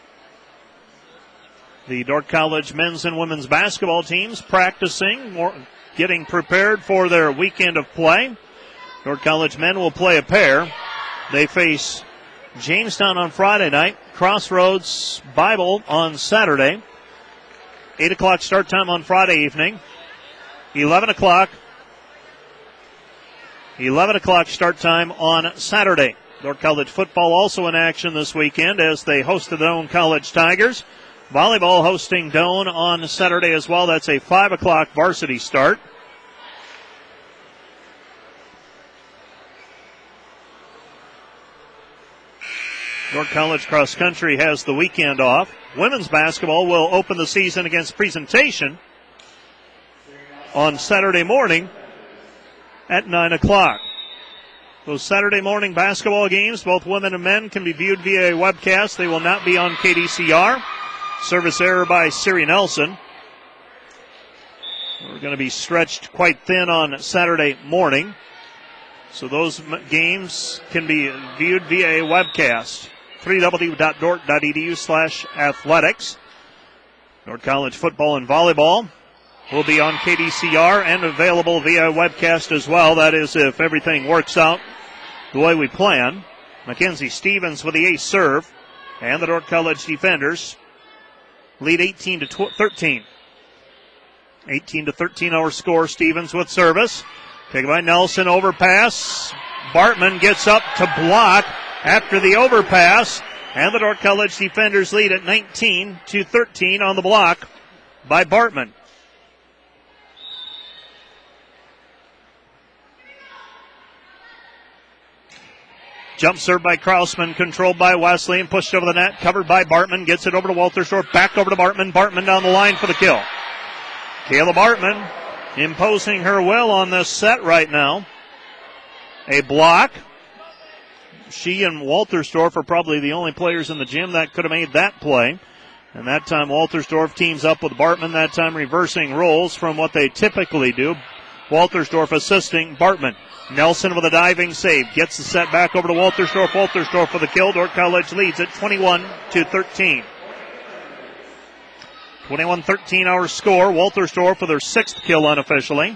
the Dordt College men's and women's basketball teams practicing, more, getting prepared for their weekend of play. Dordt College men will play a pair. They face Jamestown on Friday night, Crossroads Bible on Saturday. eight o'clock start time on Friday evening. eleven o'clock. eleven o'clock start time on Saturday. Dordt College football also in action this weekend as they host the Doane College Tigers. Volleyball hosting Doane on Saturday as well. That's a five o'clock varsity start. Dordt College cross country has the weekend off. Women's basketball will open the season against Presentation on Saturday morning at nine o'clock. Those Saturday morning basketball games, both women and men, can be viewed via a webcast. They will not be on K D C R. Service error by Siri Nelson. We're going to be stretched quite thin on Saturday morning. So those m- games can be viewed via a webcast. w w w dot dort dot e d u slash athletics. Dordt College football and volleyball will be on K D C R and available via webcast as well. That is, if everything works out the way we plan. Mackenzie Stevens with the ace serve, and the Dordt College defenders lead eighteen to thirteen. eighteen to thirteen our score. Stevens with service. Taken by Nelson, overpass. Bartman gets up to block after the overpass, and the Dordt College defenders lead at nineteen to thirteen on the block by Bartman. Jump serve by Krausman, controlled by Wesleyan, pushed over the net, covered by Bartman, gets it over to Waltersdorf, back over to Bartman, Bartman down the line for the kill. Kayla Bartman imposing her will on this set right now. A block. She and Waltersdorf are probably the only players in the gym that could have made that play. And that time Waltersdorf teams up with Bartman, that time reversing roles from what they typically do. Waltersdorf assisting Bartman. Nelson with a diving save. Gets the set back over to Waltersdorf. Waltersdorf for the kill. Dordt College leads at twenty-one to thirteen. twenty-one thirteen our score. Waltersdorf with their sixth kill unofficially.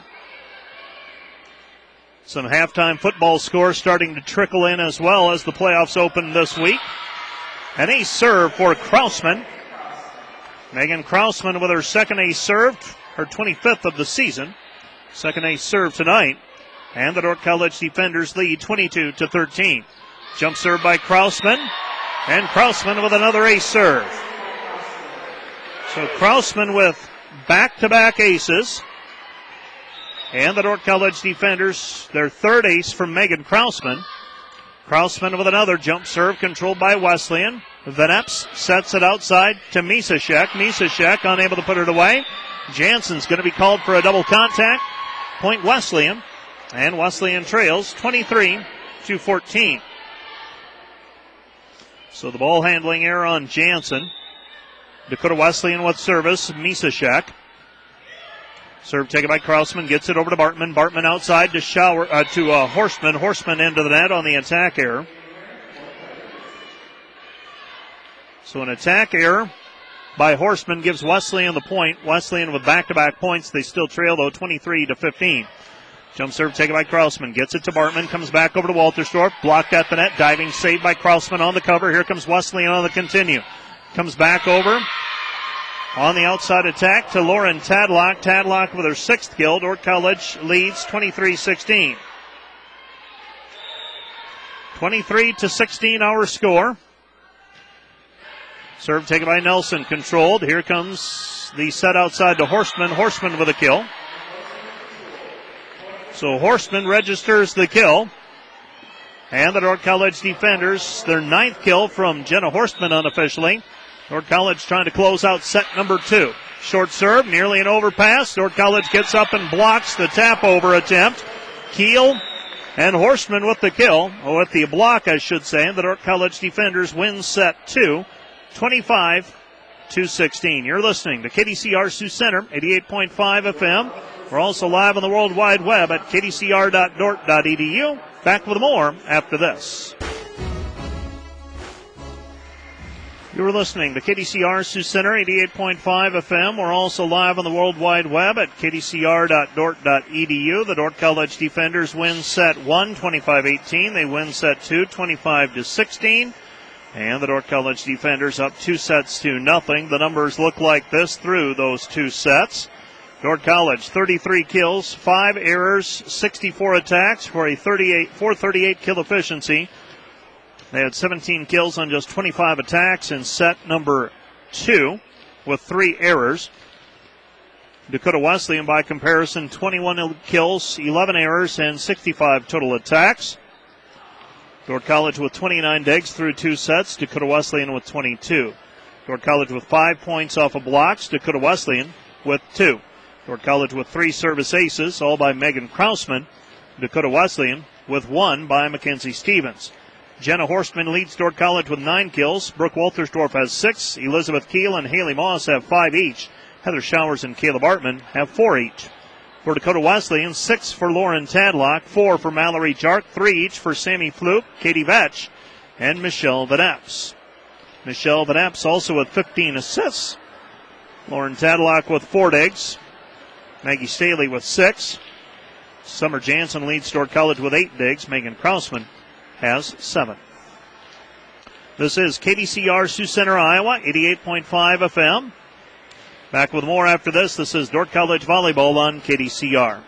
Some halftime football scores starting to trickle in as well as the playoffs open this week. An ace serve for Krausman. Megan Krausman with her second ace serve, her twenty-fifth of the season. Second ace serve tonight. And the Dordt College defenders lead twenty-two to thirteen. Jump serve by Krausman. And Krausman with another ace serve. So Krausman with back-to-back aces. And the Dordt College defenders, their third ace from Megan Krausman. Krausman with another jump serve controlled by Wesleyan. Veneps sets it outside to Misashek. Misashek unable to put it away. Jansen's going to be called for a double contact. Point Wesleyan. And Wesleyan trails twenty-three to fourteen. So the ball handling error on Jansen. Dakota Wesleyan with service. Misashek. Serve taken by Krausman. Gets it over to Bartman. Bartman outside to Shower uh, to uh, Horstman. Horstman into the net on the attack error. So an attack error by Horstman gives Wesleyan the point. Wesleyan with back-to-back points. They still trail, though, twenty-three to fifteen. Jump serve taken by Krausman. Gets it to Bartman. Comes back over to Waltersdorf. Blocked at the net. Diving save by Krausman on the cover. Here comes Wesleyan on the continue. Comes back over on the outside attack to Lauren Tadlock. Tadlock with her sixth kill. Dordt College leads twenty-three sixteen. twenty-three to sixteen our score. Serve taken by Nelson. Controlled. Here comes the set outside to Horstman. Horstman with a kill. So Horstman registers the kill. And the Dordt College defenders, their ninth kill from Jenna Horstman unofficially. Dordt College trying to close out set number two. Short serve, nearly an overpass. Dordt College gets up and blocks the tap over attempt. Keel and Horstman with the kill, or with the block, I should say. And the Dordt College defenders win set two, twenty-five to sixteen. You're listening to K D C R Sioux Center, eighty-eight point five F M. We're also live on the World Wide Web at k d c r dot dort dot e d u. Back with more after this. You're listening to K D C R Sioux Center, eighty-eight point five F M. We're also live on the World Wide Web at k d c r dot dort dot e d u. The Dordt College defenders win set one, twenty-five eighteen. They win set two, twenty-five to sixteen. And the Dordt College defenders up two sets to nothing. The numbers look like this through those two sets. Dordt College, thirty-three kills, five errors, sixty-four attacks for a thirty-eight, four thirty-eight kill efficiency. They had seventeen kills on just twenty-five attacks in set number two with three errors. Dakota Wesleyan, by comparison, twenty-one kills, eleven errors, and sixty-five total attacks. Dordt College with twenty-nine digs through two sets. Dakota Wesleyan with twenty-two. Dordt College with five points off of blocks. Dakota Wesleyan with two. Dordt College with three service aces, all by Megan Krausman. Dakota Wesleyan with one by Mackenzie Stevens. Jenna Horstman leads Dordt College with nine kills. Brooke Waltersdorf has six. Elizabeth Keel and Haley Moss have five each. Heather Showers and Kayla Bartman have four each. for Dakota Wesleyan, six for Lauren Tadlock, four for Mallory Jark, three each for Sammy Fluke, Katie Vetch, and Michelle Vaneps. Michelle Vaneps also with fifteen assists. Lauren Tadlock with four digs. Maggie Staley with six. Summer Jansen leads Dordt College with eight digs. Megan Krausman has seven. This is K D C R Sioux Center, Iowa, eighty-eight point five F M. Back with more after this. This is Dordt College Volleyball on K D C R.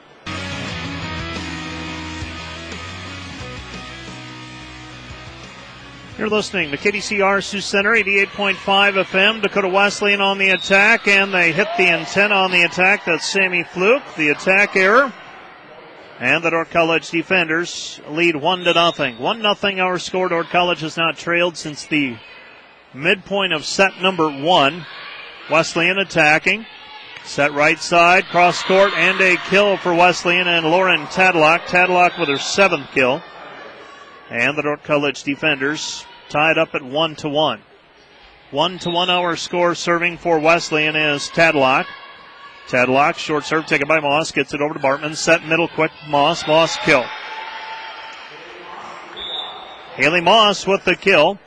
You're listening to K D C R Sioux Center, eighty-eight point five F M. Dakota Wesleyan on the attack, and they hit the antenna on the attack. That's Sammy Fluke. The attack error. And the Dordt College defenders lead one to nothing. One nothing our score. Dordt College has not trailed since the midpoint of set number one. Wesleyan attacking. Set right side, cross court, and a kill for Wesleyan and Lauren Tadlock. Tadlock with her seventh kill. And the Dordt College defenders tied up at one to one. One to one our score. Serving for Wesleyan is Tadlock. Tadlock, short serve taken by Moss, gets it over to Bartman. Set middle quick, Moss, Moss kill. Haley Moss with the kill.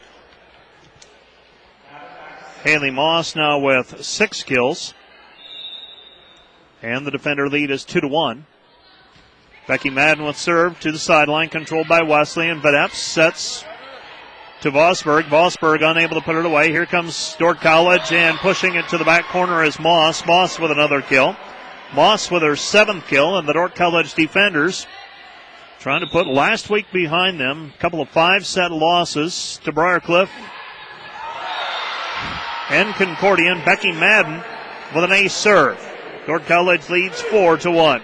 Haley Moss now with six kills. And the defender lead is two to one. Becky Madden with serve to the sideline, controlled by Wesleyan. Vaneps sets to Vosberg. Vosberg unable to put it away. Here comes Dordt College, and pushing it to the back corner is Moss. Moss with another kill. Moss with her seventh kill, and the Dordt College defenders trying to put last week behind them. A couple of five-set losses to Briarcliff and Concordia. Becky Madden with an ace serve. Dordt College leads four to one.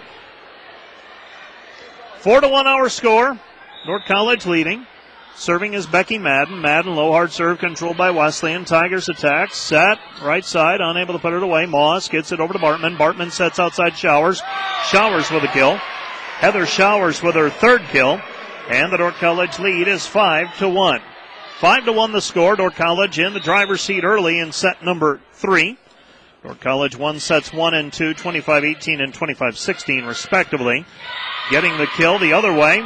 Four to one our score. Dordt College leading. Serving is Becky Madden. Madden, low hard serve controlled by Wesleyan. Tigers attack. Set. Right side. Unable to put it away. Moss gets it over to Bartman. Bartman sets outside Showers. Showers with a kill. Heather Showers with her third kill. And the Dordt College lead is five to one. Five to one the score. Dordt College in the driver's seat early in set number three. Dordt College won sets one and two, twenty-five eighteen and twenty-five sixteen respectively. Getting the kill the other way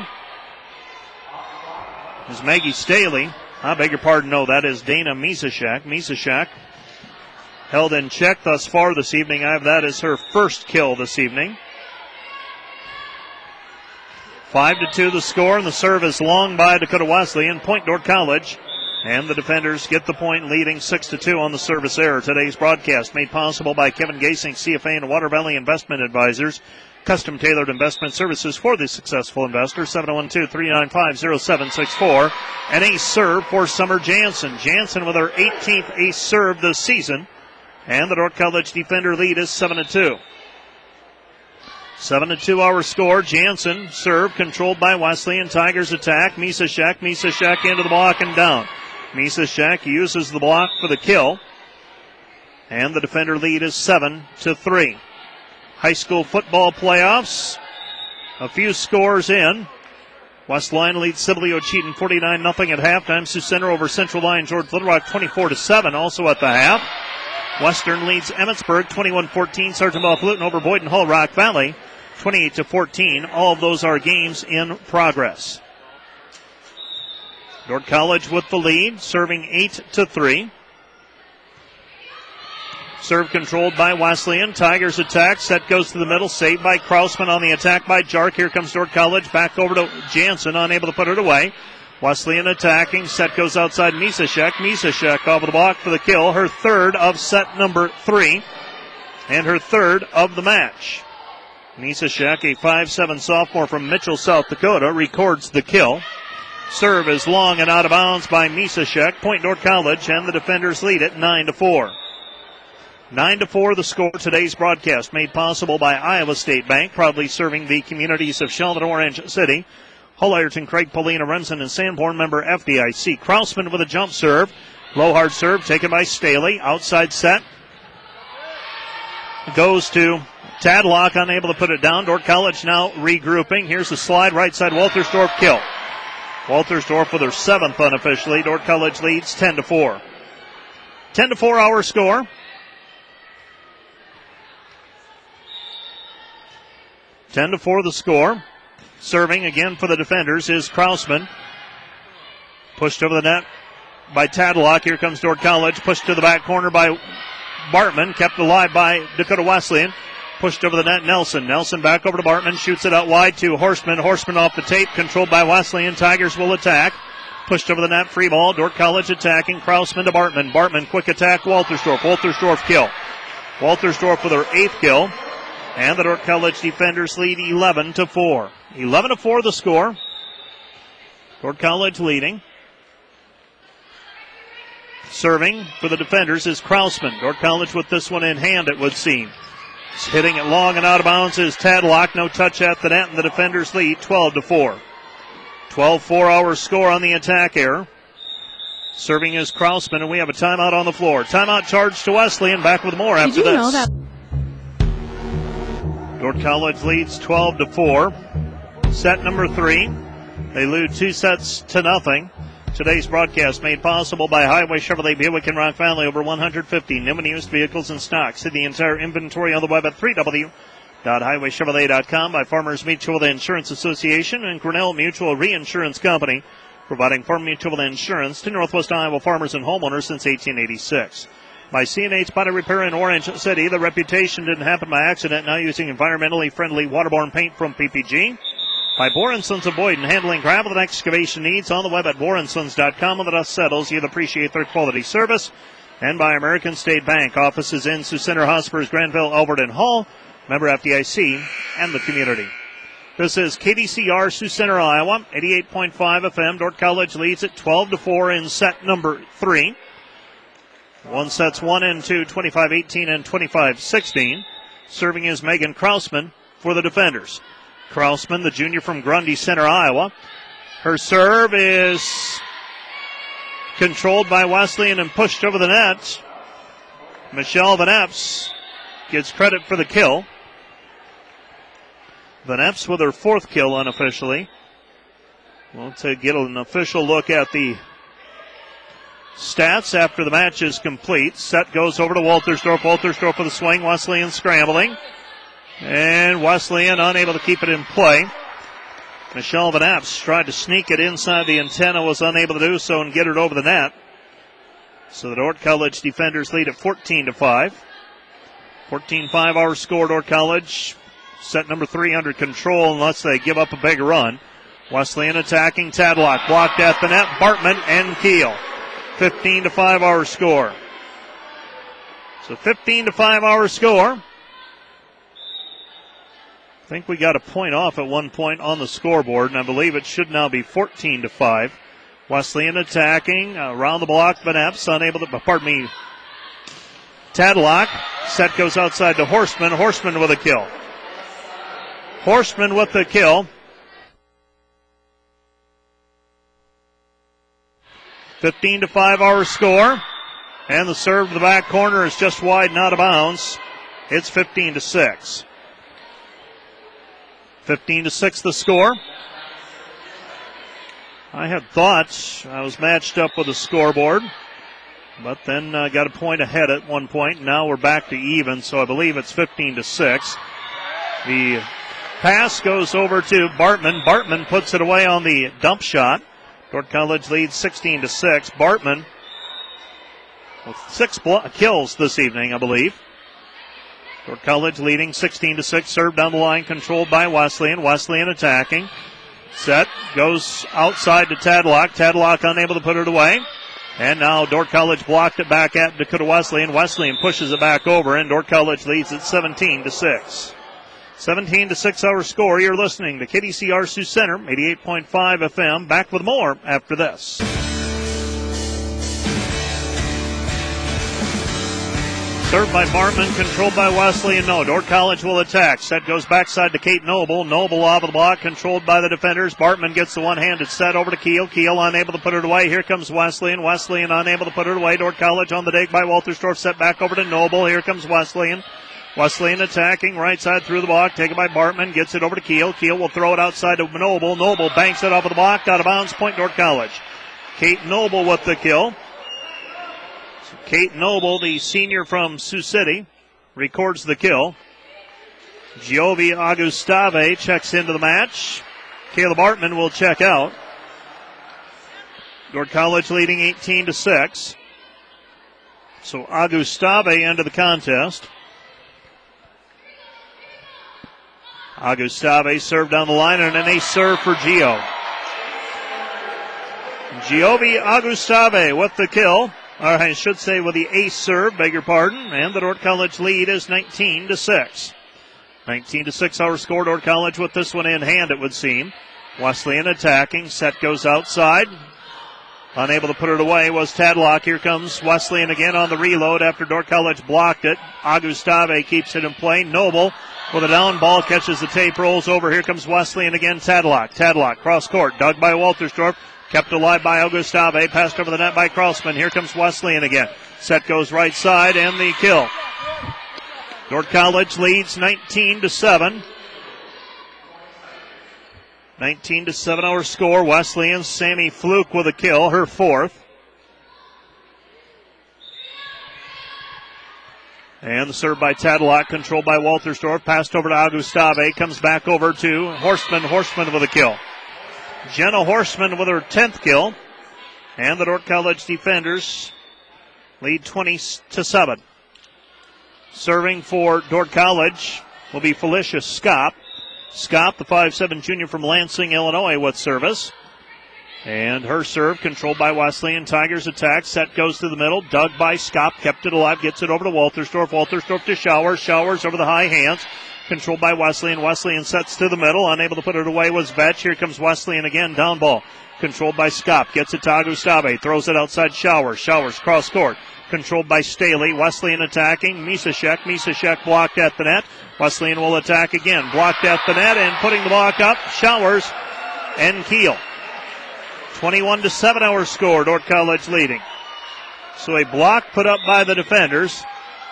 is Maggie Staley. I beg your pardon, no, that is Dana Misashak. Misashak held in check thus far this evening. I have that as her first kill this evening. Five to two the score, and the serve is long by Dakota Wesleyan. Point Dordt College. And the defenders get the point, leading six to two on the service error. Today's broadcast made possible by Kevin Gasing, C F A and Water Valley Investment Advisors. Custom tailored investment services for the successful investor. seven oh one two, three nine five, oh seven six four. An ace serve for Summer Jansen. Jansen with her eighteenth ace serve this season. And the Dordt College defender lead is seven to two. seven to two our score. Jansen serve controlled by Wesleyan. Tigers attack. Misashak. Misashak into the block and down. Misashak uses the block for the kill. And the defender lead is seven to three. High school football playoffs. A few scores in. Westline leads Sibley Ocheyedan forty-nine nothing at halftime. Sioux Center over Central Lyon George Little Rock twenty-four to seven also at the half. Western leads Emmetsburg twenty-one fourteen. Sergeant Bell Fluton over Boyden Hull Rock Valley twenty-eight to fourteen. All of those are games in progress. Dordt College with the lead, serving eight to three. Serve controlled by Wesleyan. Tigers attack. Set goes to the middle. Saved by Krausman on the attack by Jark. Here comes Dordt College. Back over to Jansen. Unable to put it away. Wesleyan attacking. Set goes outside Misashek. Misashek off of the block for the kill. Her third of set number three. And her third of the match. Misashek, a five seven sophomore from Mitchell, South Dakota, records the kill. Serve is long and out of bounds by Misashek. Point Dordt College, and the defenders lead it nine to four. nine to four the score. Today's broadcast made possible by Iowa State Bank, proudly serving the communities of Sheldon, Orange City. Hull, Ireton, Craig, Paulina, Remsen, and Sanborn, member F D I C. Krausman with a jump serve. Low hard serve taken by Staley. Outside set. Goes to Tadlock, unable to put it down. Dordt College now regrouping. Here's the slide, right side, Waltersdorf kill. Waltersdorf with her seventh unofficially. Dordt College leads ten to four. ten to four our score. ten to four the score. Serving again for the defenders is Krausman. Pushed over the net by Tadlock. Here comes Dordt College. Pushed to the back corner by Bartman. Kept alive by Dakota Wesleyan. Pushed over the net, Nelson. Nelson back over to Bartman. Shoots it out wide to Horseman. Horseman off the tape. Controlled by Wesleyan. Tigers will attack. Pushed over the net. Free ball. Dordt College attacking. Krausman to Bartman. Bartman quick attack. Waltersdorf. Waltersdorf kill. Waltersdorf with her eighth kill. And the Dordt College defenders lead eleven to four. eleven to four the score. Dordt College leading. Serving for the defenders is Krausman. Dordt College with this one in hand, it would seem. Hitting it long and out of bounds is Tadlock. No touch at the net, and the defenders lead twelve to four. twelve four our score on the attack error. Serving is Krausman, and we have a timeout on the floor. Timeout charged to Wesleyan. Back with more after Did you this. know that? Dordt College leads twelve to four. Set number three. They lose two sets to nothing. Today's broadcast made possible by Highway Chevrolet Buick in Rock Valley. Over one hundred fifty new and used vehicles in stock. See the entire inventory on the web at three w dot highway chevrolet dot com. By Farmers Mutual Insurance Association and Grinnell Mutual Reinsurance Company, providing farm mutual insurance to Northwest Iowa farmers and homeowners since eighteen eighty-six. By C and H Body Repair in Orange City. The reputation didn't happen by accident. Now using environmentally friendly waterborne paint from P P G. By Boren Sons of Boyden, handling gravel and excavation needs on the web at boren sons dot com. When the dust settles, you'll appreciate their quality service. And by American State Bank, offices in Sioux Center, Hospers, Granville, Albert, and Hall. Member F D I C and the community. This is K D C R Sioux Center, Iowa, eighty-eight point five F M. Dordt College leads at twelve to four in set number three. One sets one and two, twenty-five eighteen and twenty-five sixteen. Serving is Megan Krausman for the defenders. Krausman, the junior from Grundy Center, Iowa. Her serve is controlled by Wesleyan and pushed over the net. Michelle Van Epps gets credit for the kill. Van Epps with her fourth kill unofficially. We'll to get an official look at the stats after the match is complete. Set goes over to Waltersdorf. Waltersdorf with a swing. Wesleyan scrambling. And Wesleyan unable to keep it in play. Michelle Van Epps tried to sneak it inside the antenna, was unable to do so and get it over the net. So the Dordt College defenders lead at fourteen to five. fourteen five our score, Dordt College. Set number three under control unless they give up a big run. Wesleyan attacking Tadlock. Blocked at the net. Bartman and Keel. fifteen to five our score. So fifteen to five our score. I think we got a point off at one point on the scoreboard, and I believe it should now be fourteen to five. Wesleyan attacking around the block. Van Epps unable to, pardon me, Tadlock. Set goes outside to Horseman. Horseman with a kill. Horseman with the kill. fifteen to five our score. And the serve to the back corner is just wide and out of bounds. It's fifteen to six. fifteen to six the score. I had thought I was matched up with the scoreboard, but then uh, got a point ahead at one point. Now we're back to even, so I believe it's fifteen to six. The pass goes over to Bartman. Bartman puts it away on the dump shot. Dordt College leads sixteen to six. Bartman with six blo- kills this evening, I believe. Dordt College leading sixteen to six. Serve down the line, controlled by Wesleyan. Wesleyan attacking. Set goes outside to Tadlock. Tadlock unable to put it away. And now Dordt College blocked it back at Dakota Wesleyan. Wesleyan pushes it back over, and Dordt College leads at seventeen to six. seventeen to six our score. You're listening to K D C R Sioux Center, eighty-eight point five F M. Back with more after this. Served by Bartman, controlled by Wesleyan. No, Dordt College will attack. Set goes backside to Kate Noble. Noble off of the block, controlled by the defenders. Bartman gets the one-handed set over to Keel. Keel unable to put it away. Here comes Wesleyan. Wesleyan unable to put it away. Dordt College on the dig by Waltersdorf. Set back over to Noble. Here comes Wesleyan. Wesleyan attacking right side through the block. Taken by Bartman. Gets it over to Keel. Keel will throw it outside to Noble. Noble banks it off of the block. Out of bounds. Point Dordt College. Kate Noble with the kill. Kate Noble, the senior from Sioux City, records the kill. Giovi Augustave checks into the match. Caleb Hartman will check out. Dordt College leading eighteen to six. So Augustave into the contest. Augustave served down the line and an ace serve for Gio. Giovi Augustave with the kill. Or I should say with the ace serve, beg your pardon. And the Dordt College lead is nineteen to six. nineteen to six our score. Dordt College with this one in hand, it would seem. Wesleyan attacking. Set goes outside. Unable to put it away was Tadlock. Here comes Wesleyan again on the reload after Dordt College blocked it. Augustave keeps it in play. Noble with a down ball, catches the tape, rolls over. Here comes Wesleyan again. Tadlock. Tadlock cross court. Dug by Walterstorff. Kept alive by Augustave. Passed over the net by Crossman. Here comes Wesleyan again. Set goes right side and the kill. Dordt College leads nineteen to seven. nineteen to seven our score. Wesleyan, Sammy Fluke with a kill, her fourth. And the serve by Tadlock, controlled by Walterstorff. Passed over to Augustave. Comes back over to Horstman. Horstman with a kill. Jenna Horstman with her tenth kill. And the Dordt College defenders lead twenty to seven. Serving for Dordt College will be Felicia Scott. Scott, the five seven junior from Lansing, Illinois, with service. And her serve controlled by Wesleyan. Tigers attack. Set goes to the middle. Dug by Scott. Kept it alive. Gets it over to Walterstorff. Walterstorff to Showers. Showers over the high hands. Controlled by Wesleyan. Wesleyan sets to the middle. Unable to put it away was Vetch. Here comes Wesleyan again. Down ball. Controlled by Scott. Gets it to Augustave. Throws it outside Showers. Showers cross court. Controlled by Staley. Wesleyan attacking. Misashek. Misashek blocked at the net. Wesleyan will attack again. Blocked at the net and putting the block up. Showers and Keel. twenty-one to seven our score. Dordt College leading. So a block put up by the defenders.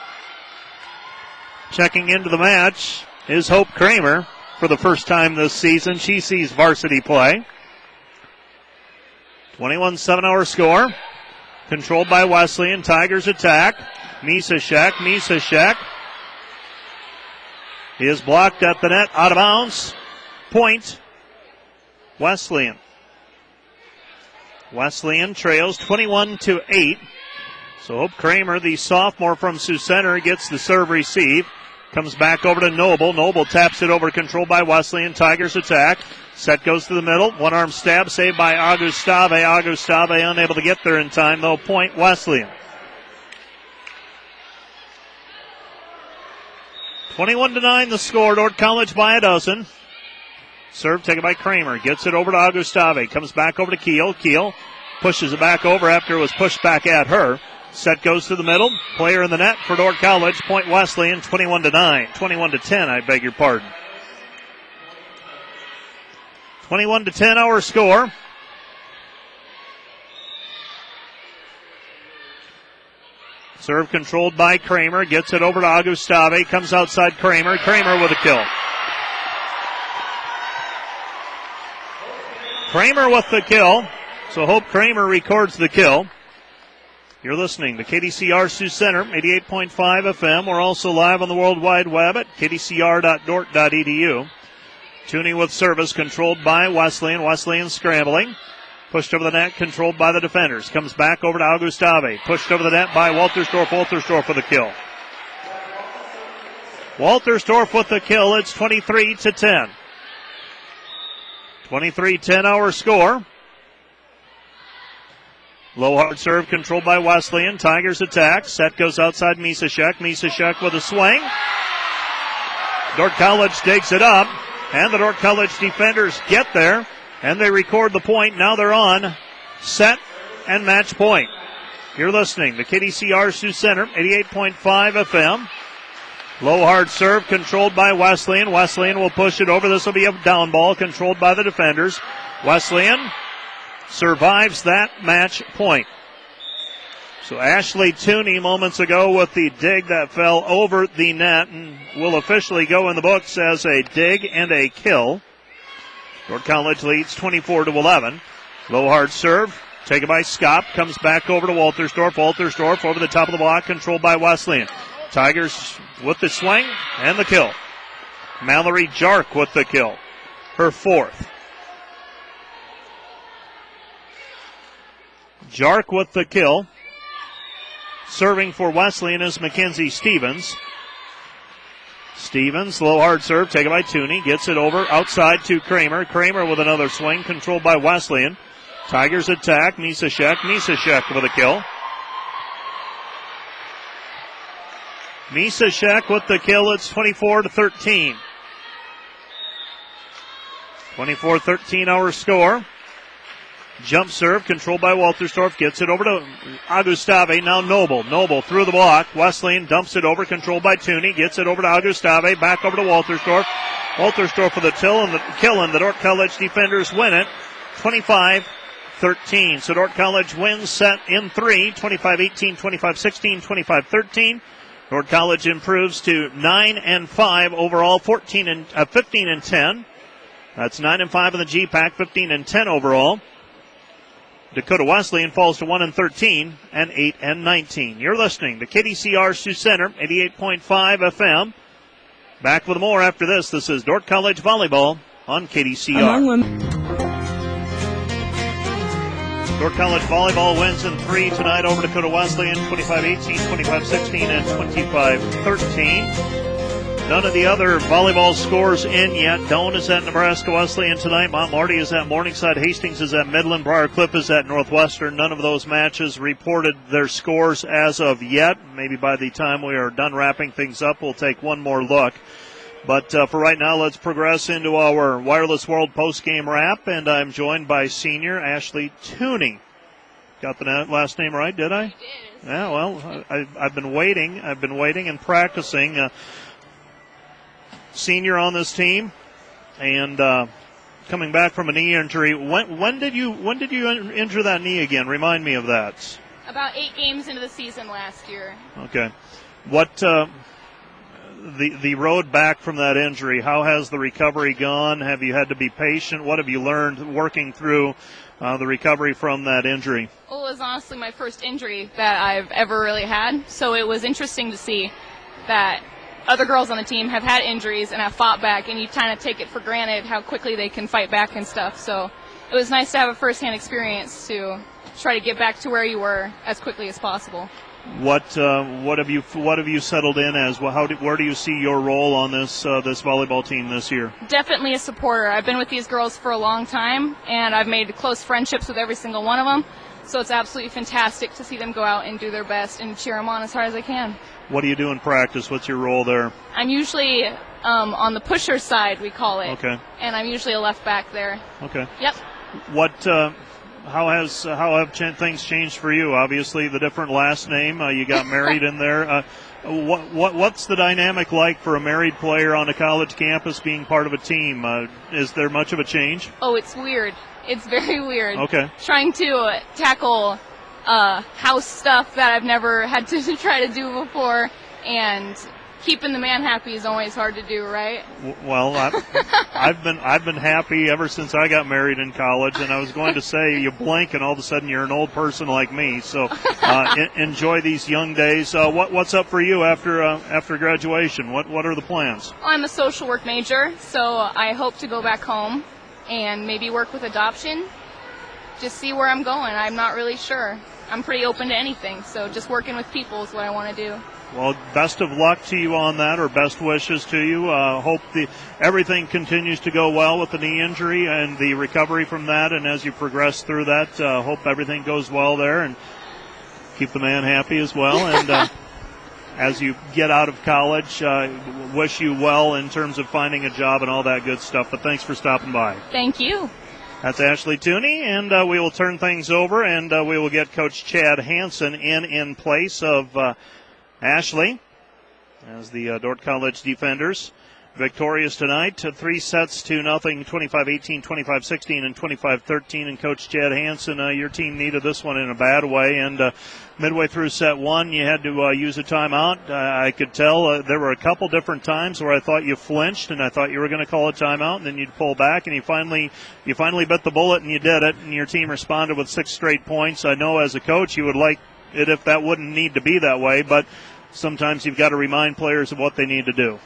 Checking into the match is Hope Kramer for the first time this season. She sees varsity play. twenty-one seven our score. Controlled by Wesleyan. Tigers attack. Misashek. Misashek is blocked at the net. Out of bounds. Point. Wesleyan. Wesleyan trails twenty-one to eight. So Hope Kramer, the sophomore from Sioux Center, gets the serve receive. Comes back over to Noble. Noble taps it over, controlled by Wesleyan. Tigers attack. Set goes to the middle. One arm stab saved by Augustave. Augustave unable to get there in time, though. Point Wesleyan. twenty-one to nine the score. Dordt College by a dozen. Serve taken by Kramer. Gets it over to Augustave. Comes back over to Keel. Keel pushes it back over after it was pushed back at her. Set goes to the middle. Player in the net for Dordt College. Point Wesleyan, twenty-one to nine. twenty-one to ten, I beg your pardon. twenty-one to ten our score. Serve controlled by Kramer. Gets it over to Augustave. Comes outside Kramer. Kramer with a kill. Kramer with the kill. So Hope Kramer records the kill. You're listening to K D C R Sioux Center, eighty-eight point five F M. We're also live on the World Wide Web at k d c r dot dort dot e d u. Tuning with service controlled by Wesleyan. Wesleyan scrambling. Pushed over the net, controlled by the defenders. Comes back over to Augustave. Pushed over the net by Walterstorff. Walterstorff with a kill. Walterstorff with the kill. It's twenty-three to ten. twenty-three ten our score. Low hard serve controlled by Wesleyan. Tigers attack. Set goes outside Misashek. Misashek with a swing. Dordt College digs it up. And the Dordt College defenders get there. And they record the point. Now they're on set and match point. You're listening to K D C R Sioux Center, eighty-eight point five F M. Low hard serve controlled by Wesleyan. Wesleyan will push it over. This will be a down ball controlled by the defenders. Wesleyan survives that match point. So Ashley Tooney moments ago with the dig that fell over the net and will officially go in the books as a dig and a kill. Dordt College leads twenty-four to eleven. Low hard serve taken by Scott. Comes back over to Walterstorff. Walterstorff over the top of the block controlled by Wesleyan. Tigers with the swing and the kill. Mallory Jark with the kill, her fourth. Jark with the kill. Serving for Wesleyan is Mackenzie Stevens. Stevens, low hard serve, taken by Tooney. Gets it over outside to Kramer. Kramer with another swing, controlled by Wesleyan. Tigers attack. Misashek. Misashek with a kill. Misashek with the kill. It's twenty-four to thirteen. twenty-four thirteen our score. Jump serve, controlled by Walterstorff. Gets it over to Augustave. Now Noble. Noble through the block. Wesleyan dumps it over, controlled by Tooney. Gets it over to Augustave. Back over to Walterstorff. Walterstorff for the till and the kill, and the Dordt College defenders win it. twenty-five thirteen. So Dordt College wins set in three. twenty-five eighteen, twenty-five sixteen, twenty-five thirteen. Dordt College improves to nine and five overall, fourteen and uh, fifteen and ten. That's nine and five in the G PAC, fifteen and ten overall. Dakota Wesleyan falls to one and thirteen and eight and nineteen. You're listening to K D C R Sioux Center, eighty-eight point five F M. Back with more after this. This is Dordt College Volleyball on K D C R. Dordt College Volleyball wins in three tonight over Dakota Wesleyan, twenty-five eighteen, twenty-five sixteen, and twenty-five thirteen. None of the other volleyball scores in yet. Doane is at Nebraska Wesleyan tonight. Mount Marty is at Morningside. Hastings is at Midland. Briar Cliff is at Northwestern. None of those matches reported their scores as of yet. Maybe by the time we are done wrapping things up, we'll take one more look. But uh, for right now, let's progress into our Wireless World postgame wrap. And I'm joined by senior Ashley Tooney. Got the last name right, did I? You did. Yeah, well, I, I've been waiting. I've been waiting and practicing. Uh, Senior on this team, and uh, coming back from a knee injury. When when did you when did you injure that knee again? Remind me of that. About eight games into the season last year. Okay, what uh, the the road back from that injury? How has the recovery gone? Have you had to be patient? What have you learned working through uh, the recovery from that injury? Well, it was honestly my first injury that I've ever really had, so it was interesting to see that other girls on the team have had injuries and have fought back, and you kind of take it for granted how quickly they can fight back and stuff. So it was nice to have a first-hand experience to try to get back to where you were as quickly as possible. What uh, what have you what have you settled in as? Well, how do, where do you see your role on this uh, this volleyball team this year? Definitely a supporter. I've been with these girls for a long time, and I've made close friendships with every single one of them. So it's absolutely fantastic to see them go out and do their best and cheer them on as hard as I can. What do you do in practice? What's your role there? I'm usually um, on the pusher side, we call it. Okay. And I'm usually a left back there. Okay. Yep. What? Uh, how has uh, how have ch- things changed for you? Obviously, the different last name. Uh, you got married in there. Uh, what what what's the dynamic like for a married player on a college campus being part of a team? Uh, is there much of a change? Oh, it's weird. It's very weird. Okay. Trying to tackle uh, house stuff that I've never had to try to do before, and keeping the man happy is always hard to do, right? Well, I, I've been I've been happy ever since I got married in college, and I was going to say you blink and all of a sudden you're an old person like me. So uh, en- enjoy these young days. Uh, what what's up for you after uh, after graduation? What what are the plans? Well, I'm a social work major, so I hope to go back home and maybe work with adoption. Just see where I'm going. I'm not really sure. I'm pretty open to anything, so just working with people is what I want to do. Well, best of luck to you on that, or best wishes to you. Uh, hope the everything continues to go well with the knee injury and the recovery from that, and as you progress through that, uh, hope everything goes well there, and keep the man happy as well. And uh, as you get out of college, uh, wish you well in terms of finding a job and all that good stuff. But thanks for stopping by. Thank you. That's Ashley Tooney, and uh, we will turn things over, and uh, we will get Coach Chad Hansen in in place of uh, Ashley as the uh, Dordt College defenders. Victorious tonight, uh, three sets to nothing, twenty-five eighteen, twenty-five sixteen, and twenty-five thirteen. And Coach Chad Hansen, uh, your team needed this one in a bad way, and uh, midway through set one, you had to uh, use a timeout. Uh, I could tell uh, there were a couple different times where I thought you flinched, and I thought you were going to call a timeout, and then you'd pull back, and you finally you finally bit the bullet, and you did it, and your team responded with six straight points. I know as a coach you would like it if that wouldn't need to be that way, but sometimes you've got to remind players of what they need to do.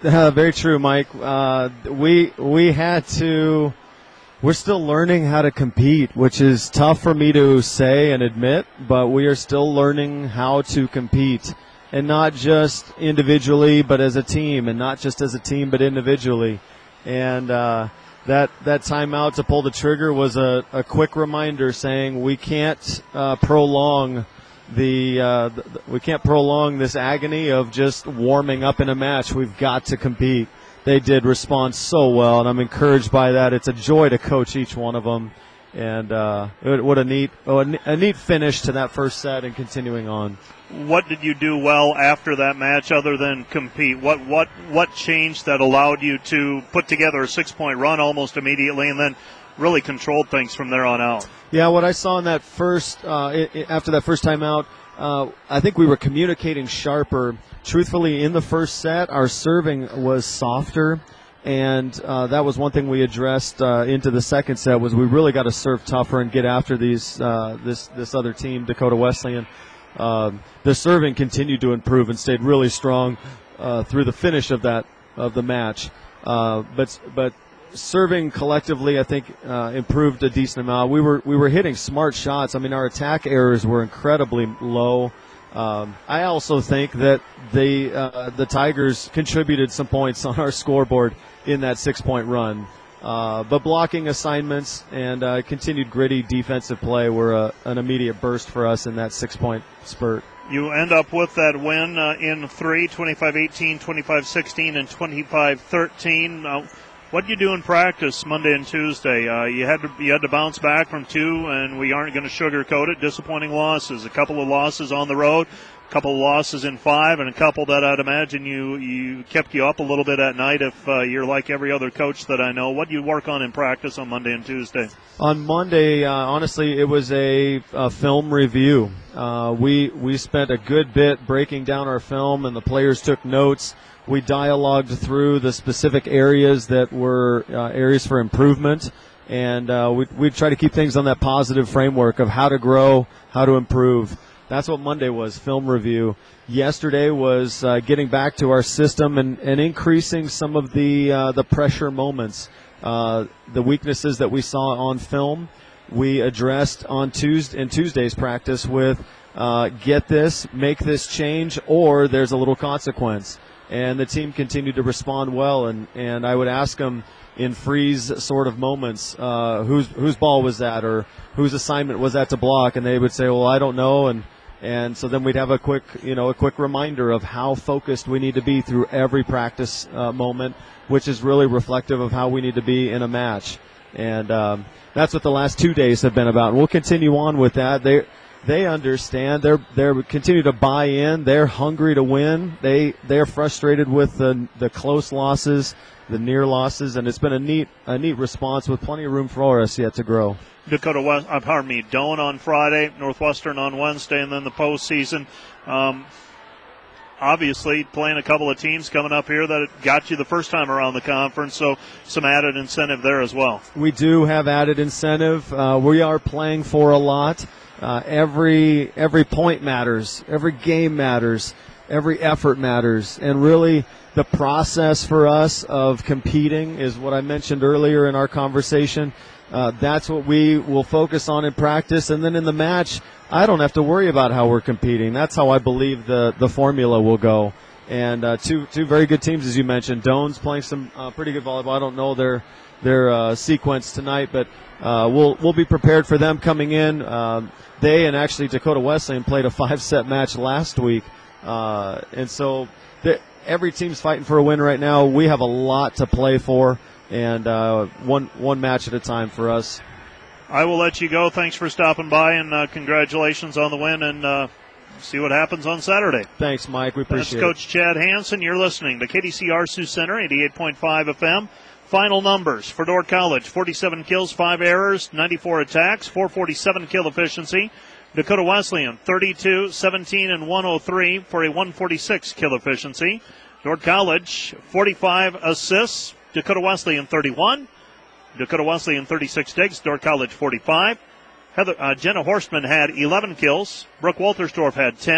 Uh, very true, Mike. Uh, we we had to. We're still learning how to compete, which is tough for me to say and admit, but we are still learning how to compete, and not just individually, but as a team, and not just as a team, but individually. And uh, that that timeout to pull the trigger was a, a quick reminder saying we can't uh, prolong the, uh, the we can't prolong this agony of just warming up in a match. We've got to compete. They did respond so well, and I'm encouraged by that. It's a joy to coach each one of them, and uh, what a neat, oh, a neat finish to that first set and continuing on. What did you do well after that match other than compete? What what what changed that allowed you to put together a six-point run almost immediately and then really controlled things from there on out? Yeah, what I saw in that first, uh, it, it, after that first time out, uh, I think we were communicating sharper. Truthfully, in the first set, our serving was softer, and uh, that was one thing we addressed uh, into the second set was we really got to serve tougher and get after these uh, this this other team, Dakota Wesleyan. Uh, the serving continued to improve and stayed really strong uh, through the finish of that of the match. Uh, but but serving collectively, I think, uh, improved a decent amount. We were we were hitting smart shots. I mean, our attack errors were incredibly low. Um, I also think that the uh, the Tigers contributed some points on our scoreboard in that six-point run. Uh, but blocking assignments and uh, continued gritty defensive play were a, an immediate burst for us in that six-point spurt. You end up with that win uh, in three, twenty-five eighteen, twenty-five sixteen, and twenty-five thirteen. Uh, what did you do in practice Monday and Tuesday? Uh, you had to you had to bounce back from two, and we aren't going to sugarcoat it. Disappointing losses. A couple of losses on the road, a couple of losses in five, and a couple that I'd imagine you, you kept you up a little bit at night if uh, you're like every other coach that I know. What do you work on in practice on Monday and Tuesday? On Monday, uh, honestly, it was a, a film review. Uh, we we spent a good bit breaking down our film, and the players took notes. We dialogued through the specific areas that were uh, areas for improvement, and uh, we we try to keep things on that positive framework of how to grow, how to improve. That's what Monday was, film review. Yesterday was uh, getting back to our system and, and increasing some of the uh, the pressure moments, uh, the weaknesses that we saw on film. We addressed on Tuesday in Tuesday's practice with uh, get this, make this change, or there's a little consequence. And the team continued to respond well, and, and I would ask them in freeze sort of moments, uh, whose whose ball was that, or whose assignment was that to block, and they would say, well, I don't know, and and so then we'd have a quick, you know, a quick reminder of how focused we need to be through every practice uh, moment, which is really reflective of how we need to be in a match, and um, that's what the last two days have been about. And we'll continue on with that. They. They understand. They're they're continue to buy in. They're hungry to win. They they're frustrated with the the close losses, the near losses, and it's been a neat a neat response with plenty of room for us yet to grow. Dakota West, uh, pardon me, Doane on Friday, Northwestern on Wednesday, and then the postseason. Um, obviously, playing a couple of teams coming up here that got you the first time around the conference, so some added incentive there as well. We do have added incentive. Uh, we are playing for a lot. Uh, every every point matters. Every game matters. Every effort matters. And really, the process for us of competing is what I mentioned earlier in our conversation. Uh, that's what we will focus on in practice. And then in the match, I don't have to worry about how we're competing. That's how I believe the, the formula will go. And uh, two two very good teams, as you mentioned. Doane's playing some uh, pretty good volleyball. I don't know their their uh, sequence tonight, but uh, we'll we'll be prepared for them coming in. Um, they and actually Dakota Wesleyan played a five-set match last week, uh, and so every team's fighting for a win right now. We have a lot to play for, and uh, one one match at a time for us. I will let you go. Thanks for stopping by, and uh, congratulations on the win, and uh, see what happens on Saturday. Thanks, Mike. We appreciate That's Coach it. Chad Hansen. You're listening to K D C R Sioux Center, eighty-eight point five F M. Final numbers for Dordt College: forty-seven kills, five errors, ninety-four attacks, four forty-seven kill efficiency. Dakota Wesleyan, thirty-two, seventeen, and one oh three for a one forty-six kill efficiency. Dordt College, forty-five assists. Dakota Wesleyan, thirty-one. Dakota Wesleyan, thirty-six digs. Dordt College, forty-five. Heather, uh, Jenna Horstman had eleven kills. Brooke Wolterstorff had ten.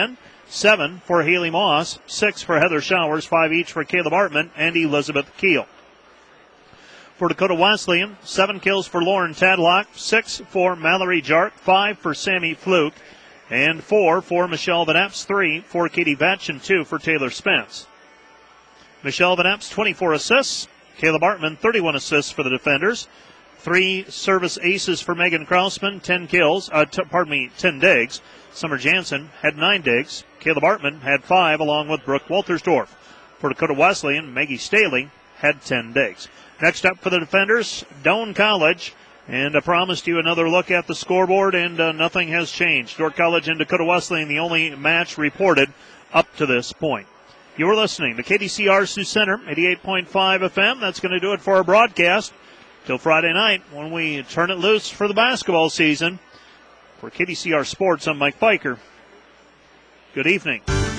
seven for Haley Moss, six for Heather Showers, five each for Caleb Hartman and Elizabeth Keel. For Dakota Wesleyan, seven kills for Lauren Tadlock, six for Mallory Jark, five for Sammy Fluke, and four for Michelle Van Epps, three for Katie Vetch, and two for Taylor Spence. Michelle Van Epps, twenty-four assists. Caleb Hartman, thirty-one assists for the defenders. Three service aces for Megan Krausman, ten kills, uh, t- pardon me, ten digs. Summer Jansen had nine digs. Caleb Hartman had five, along with Brooke Waltersdorf. For Dakota Wesleyan, Maggie Staley had ten digs. Next up for the defenders, Doane College. And I promised you another look at the scoreboard, and uh, nothing has changed. Dordt College and Dakota Wesleyan, the only match reported up to this point. You're listening to K D C R Sioux Center, eighty-eight point five F M. That's going to do it for our broadcast till Friday night when we turn it loose for the basketball season. For K D C R Sports, I'm Mike Biker. Good evening.